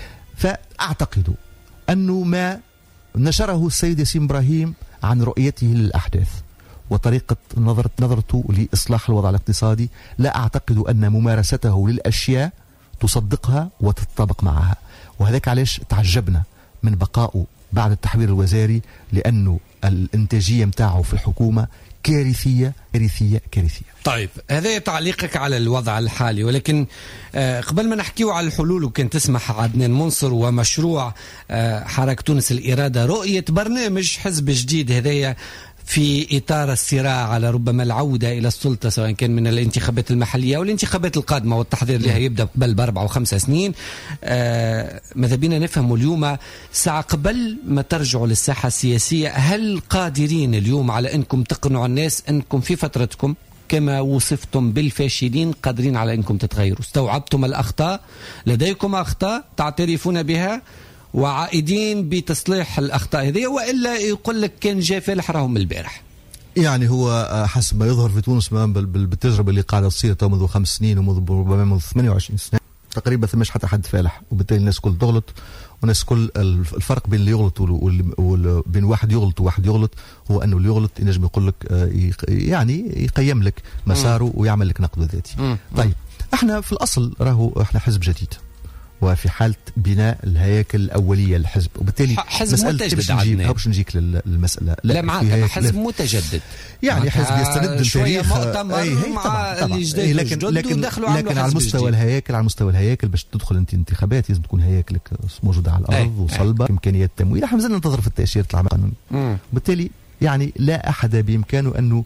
فأعتقد أنه ما نشره السيد ياسين إبراهيم عن رؤيته للأحداث وطريقة نظرة نظرته لإصلاح الوضع الاقتصادي، لا أعتقد أن ممارسته للأشياء تصدقها وتتطابق معها، وهذاك علاش تعجبنا من بقائه بعد التحوير الوزاري، لأنه الانتاجية متاعه في الحكومة كارثية كارثية كارثية. طيب هذا تعليقك على الوضع الحالي، ولكن آه قبل ما نحكيه على الحلول وكان تسمح عدنان منصر ومشروع آه حركة تونس الإرادة رؤية برنامج حزب جديد هذايا في إطار الصراع على ربما العودة إلى السلطة سواء كان من الانتخابات المحلية أو الانتخابات القادمة والتحضير لها يبدأ قبل بأربع وخمسة سنين. آه ماذا بينا نفهم اليوم ساعة قبل ما ترجعوا للساحة السياسية، هل قادرين اليوم على أنكم تقنعوا الناس أنكم في فترتكم كما وصفتم بالفاشلين قادرين على أنكم تتغيروا؟ استوعبتم الأخطاء، لديكم أخطاء تعترفون بها وعائدين بتصليح الأخطاء هذه، وإلا يقول لك كان جاء فالح راهم البارح؟ يعني هو حسب ما يظهر في تونس بالتجربة اللي قاعدة تصير منذ خمس سنين ومنذ ربما منذ ثمانية وعشرين سنة تقريبا ثماش حتى حد فالح، وبالتالي الناس كل تغلط، والناس كل الفرق بين اللي يغلط وبين واحد يغلط وواحد يغلط هو أنه اللي يغلط ينجم يقول لك يعني يقيم لك مساره ويعمل لك نقد ذاتي. طيب احنا في الأصل راهو احنا حزب جديد وفي حالة بناء الهياكل الأولية للحزب، وبالتالي حزب متجدد عدنان باش نجيك للمسألة. لا, لا معك حزب متجدد يعني حزب يستند شوية مؤتمر أي مع طبعا اللي جديد لكن لكن, لكن على مستوى الهياكل على مستوى الهياكل باش تدخل انت انتخابات لازم تكون هياكلك موجودة على الأرض أي. وصلبة أي. إمكانيات تمويل. احنا مازلنا ننتظر في التأشيرة العام القانوني، بالتالي يعني لا أحد بإمكانه أنه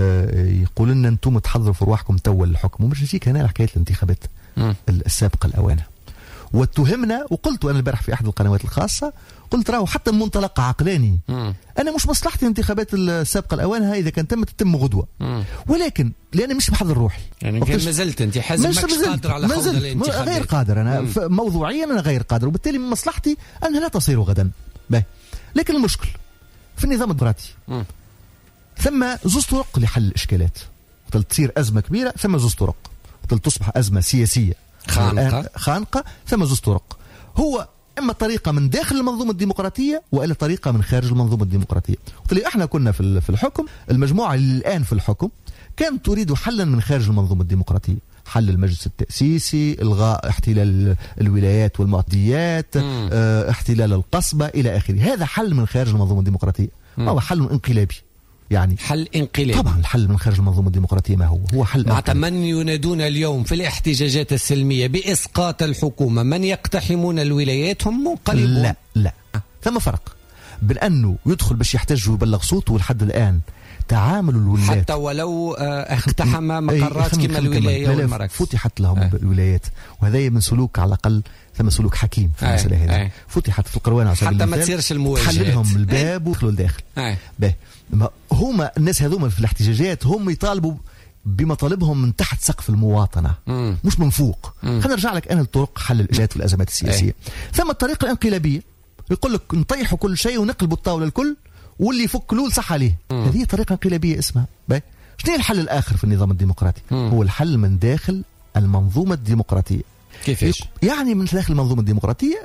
يقول لنا أنتم تحضروا في رواحكم توا الحكم، ومش نجيك هنا حكاية الانتخابات السابقة الأوانة. واتهمنا وقلت أنا البارح في أحد القنوات الخاصة قلت راهو حتى من منطلق عقلاني مم. أنا مش مصلحتي الانتخابات السابقة الأوان هاي إذا كان تمت تتم غدوة، مم. ولكن لأن مش محضر روحي يعني كان مازلت أنت حازم ماكش قادر على خوض الانتخابات، غير قادر أنا موضوعيا أنا غير قادر، وبالتالي من مصلحتي أنها لا تصير غدا. باي. لكن المشكل في النظام الديمقراطي ثم زوز طرق لحل الإشكالات. وقت تصير أزمة كبيرة ثم زوز طرق، وقت تصبح أزمة سياسية خانقة خانقة ثم زوز طرق. هو إما طريقة من داخل المنظومة الديمقراطية وإلا طريقة من خارج المنظومة الديمقراطية. وقت اللي احنا كنا في في الحكم، المجموعة اللي الآن في الحكم كانت تريد حلا من خارج المنظومة الديمقراطية، حل المجلس التأسيسي، إلغاء احتلال الولايات والمعديات، اه احتلال القصبة إلى آخره. هذا حل من خارج المنظومة الديمقراطية، هو حل انقلابي. يعني حل انقلابي طبعا. الحل من خارج المنظومة الديمقراطية ما هو؟ هو حل مع من ينادون اليوم في الاحتجاجات السلمية بإسقاط الحكومة، من يقتحمون الولايات هم منقلبون. لا لا ثم فرق بين أنه يدخل باش يحتج ويبلغ صوته، ولحد الآن تعامل الولايات حتى ولو اقتحم مقرات كما الولاية والمراكز فتحت لهم أه. الولايات، وهذا من سلوك على الأقل ثم سلوك حكيم في المسألة هذه. أه. فتحت في القروان على حتى ما تصيرش المواجهات، حللهم الباب أه. ودخلوا لداخل. أه. هما الناس هذوما في الاحتجاجات هم يطالبوا بمطالبهم من تحت سقف المواطنة، مم. مش من فوق. خلينا نرجع لك أنا لطرق حل الإشكالات والأزمات السياسية. أي. ثم الطريقة الانقلابية، يقول لك نطيحوا كل شيء ونقلبوا الطاولة الكل واللي يفك لول صح عليه. مم. هذه طريقة انقلابية اسمها. شنو الحل الآخر في النظام الديمقراطي؟ مم. هو الحل من داخل المنظومة الديمقراطية. كيفاش؟ يعني من داخل المنظومة الديمقراطية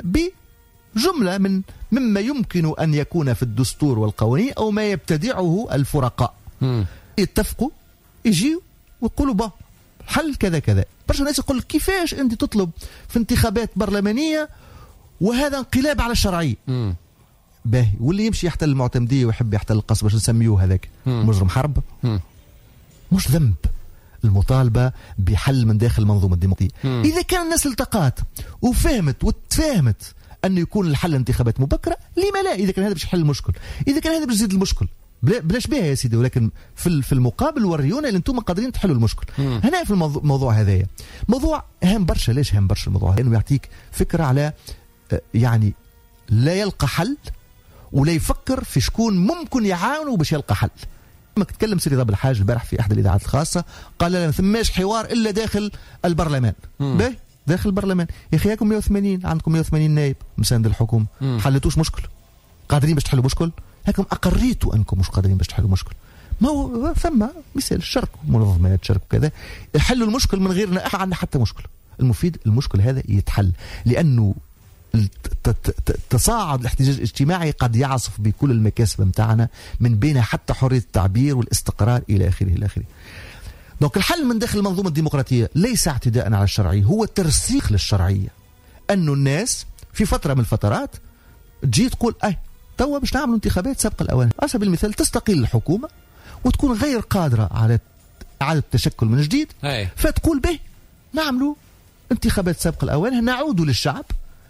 بجملة من مما يمكن أن يكون في الدستور والقوانين أو ما يبتدعه الفرقاء. مم. يتفقوا يجيوا ويقولوا با حل كذا كذا. برشا ناس يقول كيفاش أنت تطلب في انتخابات برلمانية وهذا انقلاب على الشرعية. مم. باهي، واللي يمشي يحتل المعتمدية ويحب يحتل القصبة باش نسميوه هذاك مجرم حرب. مم. مش ذنب المطالبة بحل من داخل المنظومة الديمقراطية. إذا كان الناس التقات وفهمت وتفاهمت أن يكون الحل انتخابات مبكرة، لما لا؟ إذا كان هذا باش يحل المشكل، إذا كان هذا باش يزيد المشكل بلاش بها يا سيدي، ولكن في في المقابل وريونا اللي انتم قادرين تحلوا المشكل. مم. هنا في الموضوع هذايا موضوع هام برشا. ليش هام برشا الموضوع؟ لأنه يعطيك فكرة على يعني لا يلقى حل ولا يفكر في شكون ممكن يعاونوا باش يلقى حل. لما تكلم سيدي ضب الحاج البارح في احدى الاذاعات الخاصه قال لا ما ثماش حوار الا داخل البرلمان. باهي داخل البرلمان يا اخي ياكم مئة وثمانين، عندكم مئة وثمانين نائب مساند الحكومه، حلتوش مشكل؟ قادرين باش تحلوا مشكل؟ هاكم اقريتوا انكم مش قادرين باش تحلوا مشكل. ما هو ثم مثال الشرك منظمات شرك وكذا يحلوا المشكل من غيرنا احنا عندنا حتى مشكل. المفيد المشكل هذا يتحل، لانه تصاعد الاحتجاج الاجتماعي قد يعصف بكل المكاسب متاعنا من بينها حتى حرية التعبير والاستقرار إلى آخره إلى آخره. دونك الحل من داخل المنظومة الديمقراطية ليس اعتداء على الشرعية، هو ترسيخ للشرعية. أنه الناس في فترة من الفترات تجي تقول أي توا باش نعمل انتخابات سابق الأوان، على سبيل المثال تستقيل الحكومة وتكون غير قادرة على إعادة التشكل من جديد، أي. فتقول به نعملوا انتخابات سابق الأوان، نعود للشعب.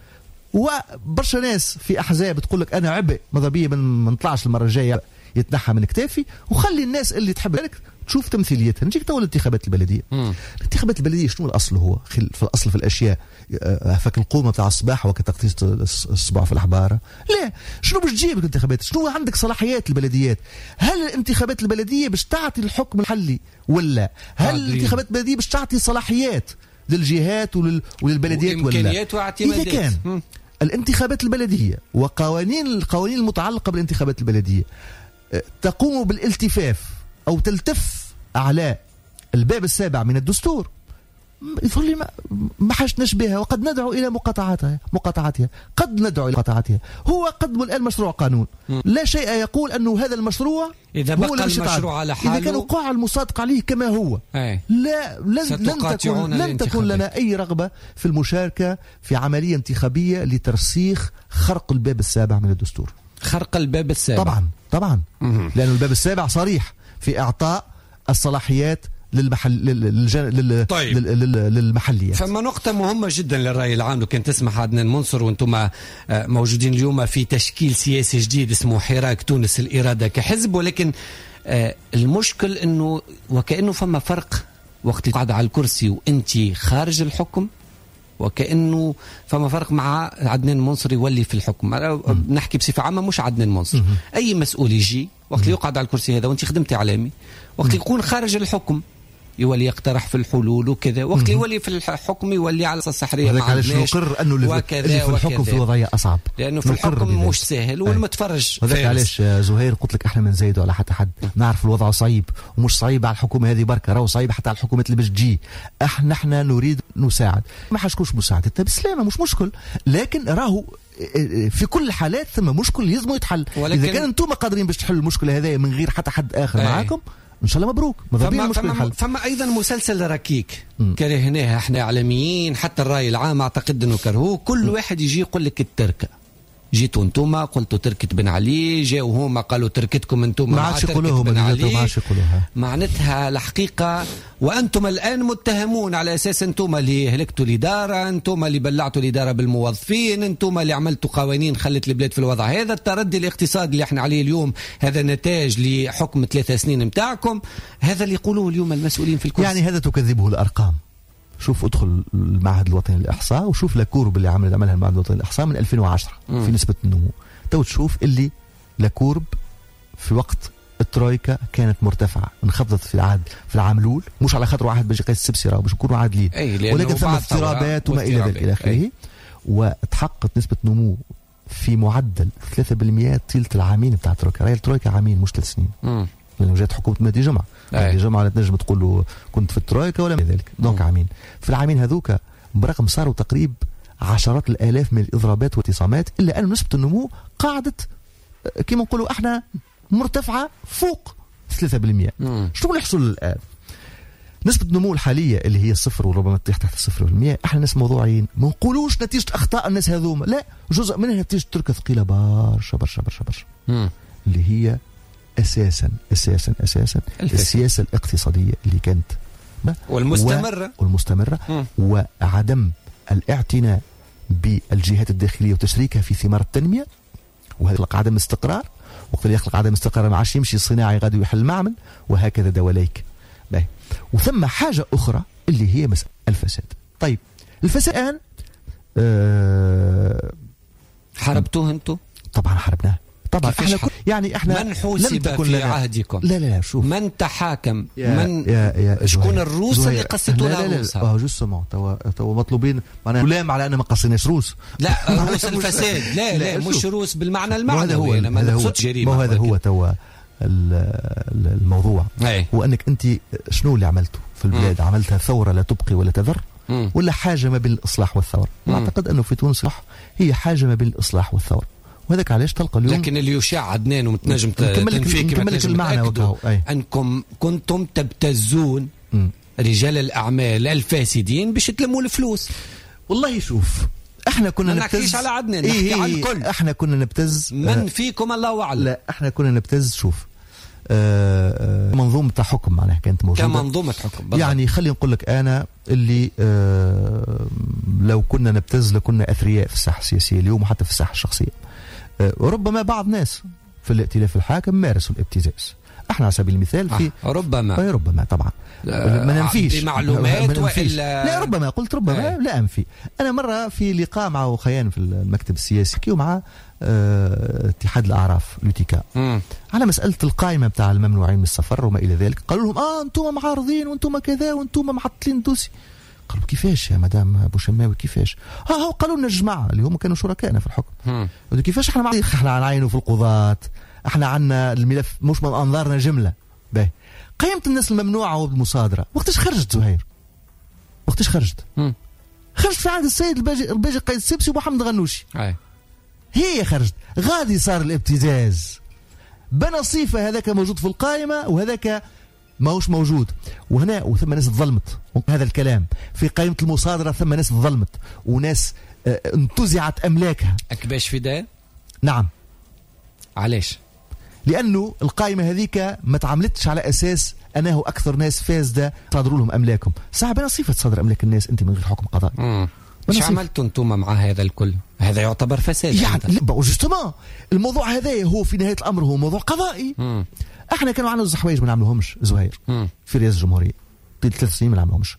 وبرشا ناس في احزاب تقول لك انا عبء ماذا بيا ما نطلعش المره الجايه يتنحى من كتافي، وخلي الناس اللي تحب لك تشوف تمثيليتها. نجيك تو الانتخابات البلديه. مم. الانتخابات البلديه شنو الاصل؟ هو في الاصل في الاشياء فك القومه تاع الصباح وكتقطيس الصباح في الاحبار. لا، شنو باش تجيب الانتخابات؟ شنو عندك صلاحيات البلديات؟ هل الانتخابات البلديه باش تعطي الحكم المحلي ولا هل الانتخابات البلديه باش تعطي صلاحيات للجهات ولل... وللبلديات ولا؟ اذا كان مم. الانتخابات البلدية وقوانين القوانين المتعلقة بالانتخابات البلدية تقوم بالالتفاف أو تلتف على الباب السابع من الدستور، يظهر لي ما حاجتناش بها، وقد ندعو إلى مقاطعتها مقاطعتها قد ندعو إلى مقاطعتها. هو قدم الآن مشروع قانون، لا شيء يقول أنه هذا المشروع إذا بقى المشروع على حاله، إذا كان وقع المصادق عليه كما هو، أي. لا لن, لن تكون لن تكون لنا أي رغبة في المشاركة في عملية انتخابية لترسيخ خرق الباب السابع من الدستور. خرق الباب السابع طبعا طبعا لأن الباب السابع صريح في إعطاء الصلاحيات للمحل لل... طيب. لل... للمحليات. فما نقطة مهمة جدا للرأي العام. لو كان تسمح عدنان منصر وانتم موجودين اليوم في تشكيل سياسي جديد اسمه حراك تونس الإرادة كحزب، ولكن المشكل انه وكأنه فما فرق وقت قاعد على الكرسي وانت خارج الحكم، وكأنه فما فرق مع عدنان منصر يولي في الحكم. نحكي بصفة عامة مش عدنان منصر، أي مسؤول يجي وقت يقعد على الكرسي هذا وانت خدمتي إعلامي، وقت يكون خارج الحكم يولي يقترح في الحلول وكذا، وقت يولي في الحكم يولي على الصحريه ما عندناش. نقر انه اللي في الحكم في وضعيه اصعب، لانه في الحكم مش سهل والمتفرج. هذاك علاش زهير قلت لك احنا ما نزايدوا على حتى حد، نعرف الوضع صعيب ومش صعيب على الحكومه هذه بركه، راهو صعيب حتى على الحكومات اللي باش تجي. احنا احنا نريد نساعد، ما حاشكوش مساعدتنا بسلامه مش مشكل، لكن راهو في كل الحالات ثم مشكل يلزم يتحل. اذا كان انتم قادرين باش تحلوا المشكله هذه من غير حتى حد اخر أي. معاكم ان شاء الله مبروك. فما, فما, فما ايضا مسلسل ركيك كرهناه احنا اعلاميين، حتى الراي العام اعتقد انه كرهوه. كل م. واحد يجي يقول لك التركه، جيتوا انتوما قلتوا تركة بن علي، جاوا هما قالوا تركتكم انتوما مع تركة بن علي. معناتها الحقيقة وانتم الان متهمون على اساس انتوما اللي هلكتوا الادارة، انتوما اللي بلعتوا الادارة بالموظفين، انتوما اللي عملتوا قوانين خلت البلاد في الوضع هذا. التردي الاقتصادي اللي احنا عليه اليوم هذا نتاج لحكم ثلاثة سنين متاعكم، هذا اللي يقولوه اليوم المسؤولين في الكرسي. يعني هذا تكذبه الارقام. شوف ادخل المعهد الوطني للإحصاء وشوف لاكورب اللي عمل عملها المعهد الوطني للإحصاء من ألفين وعشرة مم. في نسبة النمو، تو تشوف اللي لاكورب في وقت الترويكا كانت مرتفعة، انخفضت في العهد في العام الأول، مش على خاطر واحد باش يقيس السبسي راهو باش نكونوا عادلين، ولكن ثم اضطرابات وما إلى ذلك إلى آخره، وتحققت نسبة نمو في معدل ثلاثة بالمئة طيلة العامين بتاع الترويكا. راهي الترويكا عامين مش ثلاث سنين مم. لأنه جات حكومة مهدي جمعة، مهدي جمعة لا تنجم تقول له كنت في الترويكا ولا ذلك، دونك عامين. في العامين هذوك برقم صاروا تقريب عشرات الآلاف من الإضرابات والاعتصامات، إلا أن نسبة النمو قاعدت كما نقولوا احنا مرتفعة فوق ثلاثة بالمئة. شنو نحصل الآن؟ نسبة النمو الحالية اللي هي الصفر وربما تطيح تحت الصفر بالمئة، احنا ناس موضوعيين، ما نقولوش نتيجة أخطاء الناس هذوما، لا، جزء منها نتيجة تركة ثقيلة برشا برشا برشا برشا اللي هي اساسا اساسا اساسا الفكرة. السياسه الاقتصاديه اللي كانت والمستمره و... والمستمره م. وعدم الاعتناء بالجهات الداخليه وتشريكها في ثمار التنميه، وهذا يخلق عدم استقرار، وقت اللي يخلق عدم استقرار ما عادش يمشي الصناعي غادي يحل المعمل، وهكذا دواليك. باهي، وثم حاجه اخرى اللي هي مساله الفساد. طيب الفساد الان أه... حاربتوه انتم؟ طبعا حاربناه طبعا. احنا يعني احنا من حوسب في عهدكم؟ لا لا لا شوف، من تحاكم؟ يا من يا يا شكون الروس اللي قصيتوا لها روس؟ اه جوستومون توا توا مطلوبين معناها لام على ان ما قصيناش روس. لا روس الفساد لا لا, لا مش روس بالمعنى المعنوي، انا ما نقصدش جريمه. ما هذا هو توا الموضوع أي. هو انك انت شنو اللي عملته في البلاد؟ م. عملتها ثوره لا تبقي ولا تذر، م. ولا حاجه ما بين الاصلاح والثوره؟ اعتقد انه في تونس هي حاجه ما بين الاصلاح والثوره، وهذاك علاش تلقى اليوم. لكن اللي يشاع عدنان ومتنجم تنفيك كما المعنى انكم كنتم تبتزون م. رجال الاعمال الفاسدين باش تلموا الفلوس. والله شوف، احنا كنا نبتز، ما نحكيش على عدنان، نحكي إيه على الكل. احنا كنا نبتز من فيكم الله اعلم. لا احنا كنا نبتز. شوف آه آه منظومه حكم معناها كانت موجوده كمنظومه حكم بالضبط. يعني خلينا نقول لك انا اللي آه لو كنا نبتز لكنا اثرياء في الساحه السياسيه اليوم وحتى في الساحه الشخصيه. آه ربما بعض ناس في الائتلاف الحاكم مارسوا الابتزاز. احنا على سبيل المثال في آه ربما آه ربما طبعا ما ننفيش بمعلومات وإلا لا ربما قلت ربما آه. لا انفي. انا مره في لقاء مع خيان في المكتب السياسي كيو مع اه اتحاد الاعراف لوتيكا على مساله القائمه بتاع الممنوعين من السفر وما الى ذلك. قالوا لهم اه انتم معارضين وانتم كذا وانتم معطلين الدوسي. قالوا كيفاش يا مدام ابو شماوي كيفاش؟ ها هو قالوا لنا الجماعه اللي هم كانوا شركائنا في الحكم قالوا كيفاش احنا مع... احنا نعينوا في القضاة، احنا عندنا الملف مش من انظارنا جمله. باهي قيمه الناس الممنوعه وبالمصادره وقتاش خرجت زهير؟ وقتاش خرجت؟ مم. خرجت في عهد السيد الباجي الباجي قايد السبسي ومحمد غنوشي. أي. هي خرجت غادي صار الابتزاز بنى صيفه هذاك موجود في القائمه وهذاك ماهوش موجود. وهنا وثم ناس ظلمت هذا الكلام في قائمه المصادره، ثم ناس ظلمت وناس اه انتزعت املاكها. اكباش فداء؟ نعم. علاش؟ لانه القائمه هذيك ما تعاملتش على اساس انه اكثر ناس فاسده صادروا لهم املاكهم. صعب انا صفه تصدر املاك الناس انت من غير حكم قضائي. ايش عملتوا انتم مع هذا الكل؟ هذا يعتبر فساد يعني. لا جوستومون الموضوع هذا هو في نهايه الامر هو موضوع قضائي. مم. احنا كانوا عندنا زوج حوايج ما نعملوهمش زهير مم. في رئاسه الجمهوريه طيل ثلاث سنين ما نعملوهمش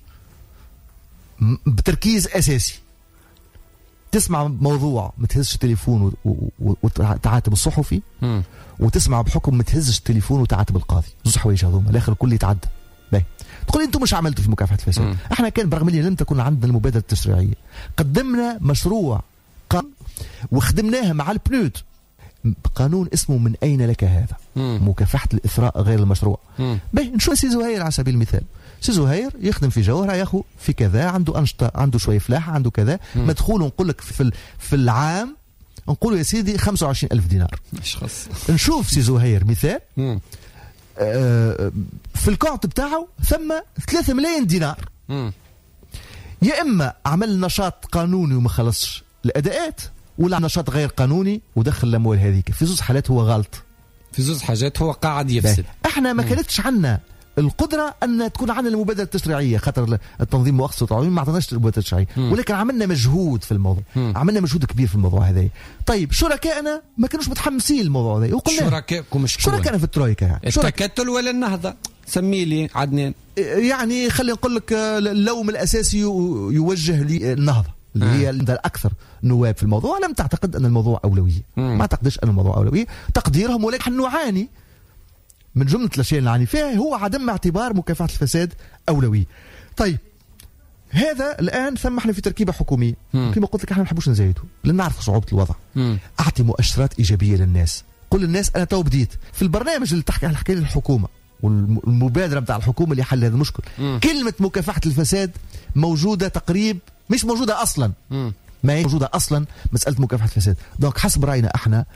بتركيز اساسي. تسمع موضوع ما تهزش التليفون وتعاتب الصحفي، مم. وتسمع بحكم ما تهزش التليفون وتعاتب القاضي. زوج حوايج هذوما الاخر الكل يتعدى. باهي تقول انتم مش عملتوا في مكافحه الفساد. م. احنا كان برغم اللي لم تكن عندنا المبادره التشريعيه قدمنا مشروع قانون وخدمناها مع البنود قانون اسمه من اين لك هذا. م. مكافحه الاثراء غير المشروع. باهي نشوف سي زهير على سبيل المثال. سي زهير يخدم في جوهره يا اخو في كذا عنده انشطه عنده شويه فلاحه عنده كذا م. مدخول نقول لك في في العام نقول يا سيدي خمسة وعشرين ألف دينار. مش خاص نشوف سي زهير مثال م. آه في الكونت بتاعه ثم ثلاثة ملايين دينار. م. يا اما عمل نشاط قانوني وما خلصش الاداءات ولا نشاط غير قانوني ودخل الاموال هذيك. في زوج حالات هو غلط. في زوج حاجات هو قاعد يفسد. احنا ما كانتش عندنا القدره ان تكون عندنا المبادره التشريعيه خاطر التنظيم مؤقت التعاون ما عطناش المبادره التشريعيه ولكن عملنا مجهود في الموضوع. مم. عملنا مجهود كبير في الموضوع هذا. طيب شركائنا ما كانوش متحمسين للموضوع هذا وقلنا شركائكم شكون؟ شركائنا في الترويكا يعني التكتل ولا النهضه سمي لي عدنان. يعني خلينا نقول لك اللوم الاساسي يوجه للنهضه اللي هي الاكثر نواب في الموضوع. لم تعتقد ان الموضوع اولويه. مم. ما اعتقدش ان الموضوع اولويه تقديرهم ولكن نعاني من جملة الأشياء اللي نعاني فيها هو عدم اعتبار مكافحة الفساد أولوية. طيب هذا الآن ثم احنا في تركيبة حكومية كما قلت لك احنا ما نحبوش نزايدوا لأن نعرف صعوبة الوضع. مم. أعطي مؤشرات إيجابية للناس. قل للناس أنا تو بديت في البرنامج اللي تحكي على حكاية الحكومة والمبادرة بتاع الحكومة لحل هذا المشكل. مم. كلمة مكافحة الفساد موجودة تقريب مش موجودة أصلا. مم. ما هي موجودة أصلا مسألة مكافحة الفساد. دونك حسب رأينا احنا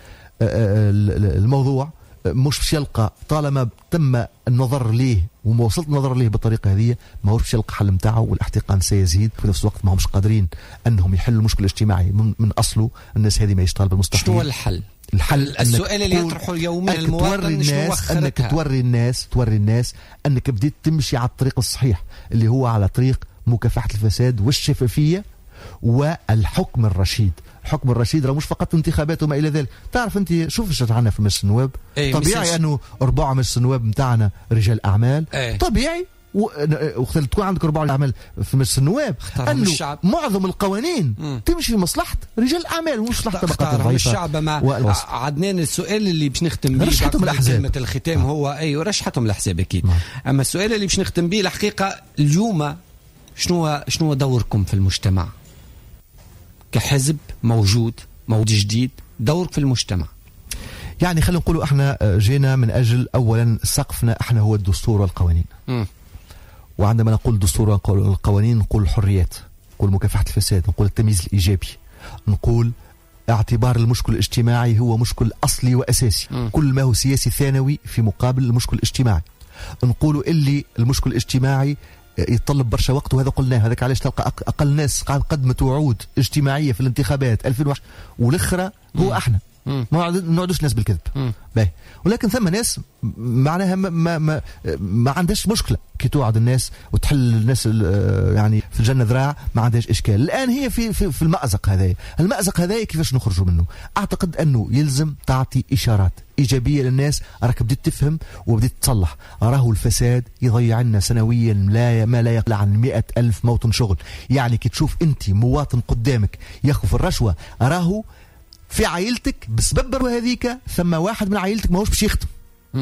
الموضوع مش باش يلقى طالما تم النظر ليه وما وصلت النظر ليه بالطريقه هذه ما هوش باش يلقى حل نتاعو والاحتقان سيزيد. في نفس الوقت ما همش قادرين انهم يحلوا المشكل الاجتماعي من, من اصله. الناس هذه ما يشتغل بالمستحيل. شنو الحل؟ الحل السؤال اللي يطرحه يوميا المواطن شنو انك توري الناس توري الناس انك بديت تمشي على الطريق الصحيح اللي هو على طريق مكافحه الفساد والشفافيه والحكم الرشيد. الحكم الرشيد راه مش فقط انتخابات وما الى ذلك. تعرف انت شوف ايش عندنا في مجلس النواب. طبيعي انه اربعه مجلس النواب نتاعنا رجال اعمال. أي. طبيعي وقت تكون عندك اربعه اعمال في مجلس النواب انه الشعب. معظم القوانين م. تمشي في مصلحه رجال اعمال ومش مصلحه طبقات الضعيفه. الشعب مع عدنان السؤال اللي باش نختم به رشحتهم الاحزاب. كلمه الختام هو ايوه رشحتهم الاحزاب اكيد. م. اما السؤال اللي باش نختم به الحقيقه اليوم شنو شنو دوركم في المجتمع كحزب موجود موجود جديد دورك في المجتمع؟ يعني خلينا نقولوا احنا جينا من اجل اولا سقفنا احنا هو الدستور والقوانين. م. وعندما نقول دستور والقوانين نقول الحريات نقول مكافحة الفساد نقول التمييز الايجابي نقول اعتبار المشكل الاجتماعي هو مشكل اصلي واساسي. م. كل ما هو سياسي ثانوي في مقابل المشكل الاجتماعي. نقولوا اللي المشكل الاجتماعي يتطلب برشا وقت وهذا قلناه. هذاك علاش تلقى اقل ناس قدمت وعود اجتماعيه في الانتخابات ألفين وعشرة والاخرى هو احنا ما نقعدوش ناس بالكذب. باهي ولكن ثم ناس معناها ما ما, ما, ما عندهاش مشكله كي توعد الناس وتحل الناس يعني في الجنه ذراع ما عندهاش اشكال. الان هي في في, في المأزق هذا. المأزق هذا كيفاش نخرجوا منه؟ اعتقد انه يلزم تعطي اشارات ايجابيه للناس. راك بديت تفهم وبديت تصلح. راهو الفساد يضيع لنا سنويا لا ما لا يقل عن مئة ألف موطن شغل. يعني كي تشوف انت مواطن قدامك ياخذ في الرشوه راهو في عائلتك بسبب هذيك ثم واحد من عائلتك ماهوش باش يخدم.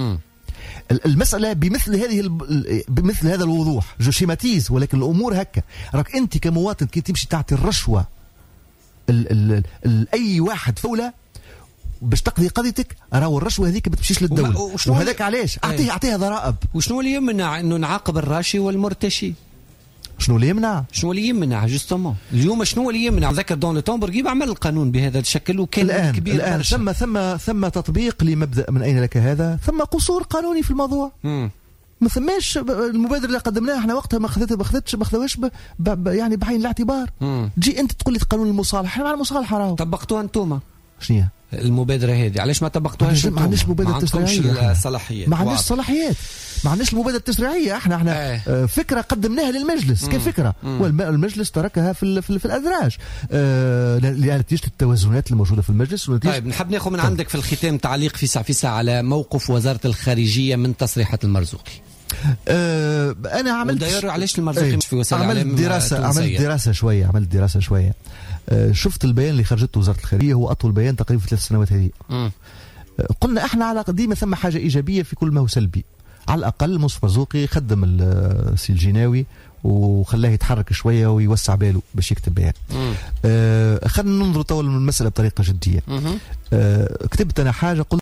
المسألة بمثل هذه بمثل هذا الوضوح جو شيماتيز ولكن الأمور هكا. راك أنت كمواطن كي تمشي تعطي الرشوة ال ال ال أي واحد فولة باش تقضي قضيتك راهو الرشوة هذيك ما تمشيش للدولة. وهذاك علاش أعطيه أعطيها ضرائب. وشنو اللي يمنع إنه نعاقب الراشي والمرتشي؟ شنو اللي يمنع؟ شنو اللي يمنع جوستومون اليوم شنو اللي يمنع؟ ذكر دون لو طون بورغيب عمل القانون بهذا الشكل وكان الآن كبير الآن برشا. ثم ثم ثم تطبيق لمبدأ من أين لك هذا. ثم قصور قانوني في الموضوع. مم. ما ثماش المبادرة اللي قدمناها احنا وقتها ما خذتها ما خذتش ما خذوهاش يعني بعين الاعتبار. مم. تجي انت تقول لي قانون المصالحة احنا مع المصالحة راهو طبقتوها انتوما. شنو هي المبادرة هذه؟ علاش ما طبقتوهاش؟ ما عندناش مبادرة تشريعية. الصلاحيات ما عندناش صلاحيات ما عندناش المبادرة التشريعية. احنا احنا اه. فكرة قدمناها للمجلس مم. كفكرة مم. والمجلس تركها في في, في الأدراج اه لنتيجة التوازنات الموجودة في المجلس. طيب نحب ناخذ من طيب. عندك في الختام تعليق في ساعة في ساعة على موقف وزارة الخارجية من تصريحات المرزوقي. أه انا عملت داير علاش المرزوقي مش في وسائل الاعلام. عملت دراسه عملت دراسه شويه عملت دراسه شويه أه شفت البيان اللي خرجته وزاره الخارجيه هو اطول بيان تقريبا في ثلاث سنوات هذه. أه قلنا احنا على قديمه ثم حاجه ايجابيه في كل ما هو سلبي. على الأقل مصطفى مرزوقي خدم السي الجناوي وخلاه يتحرك شوية ويوسع باله باش يكتب بها. آه خلينا ننظر طول المسألة بطريقة جدية. آه كتبت أنا حاجة قلت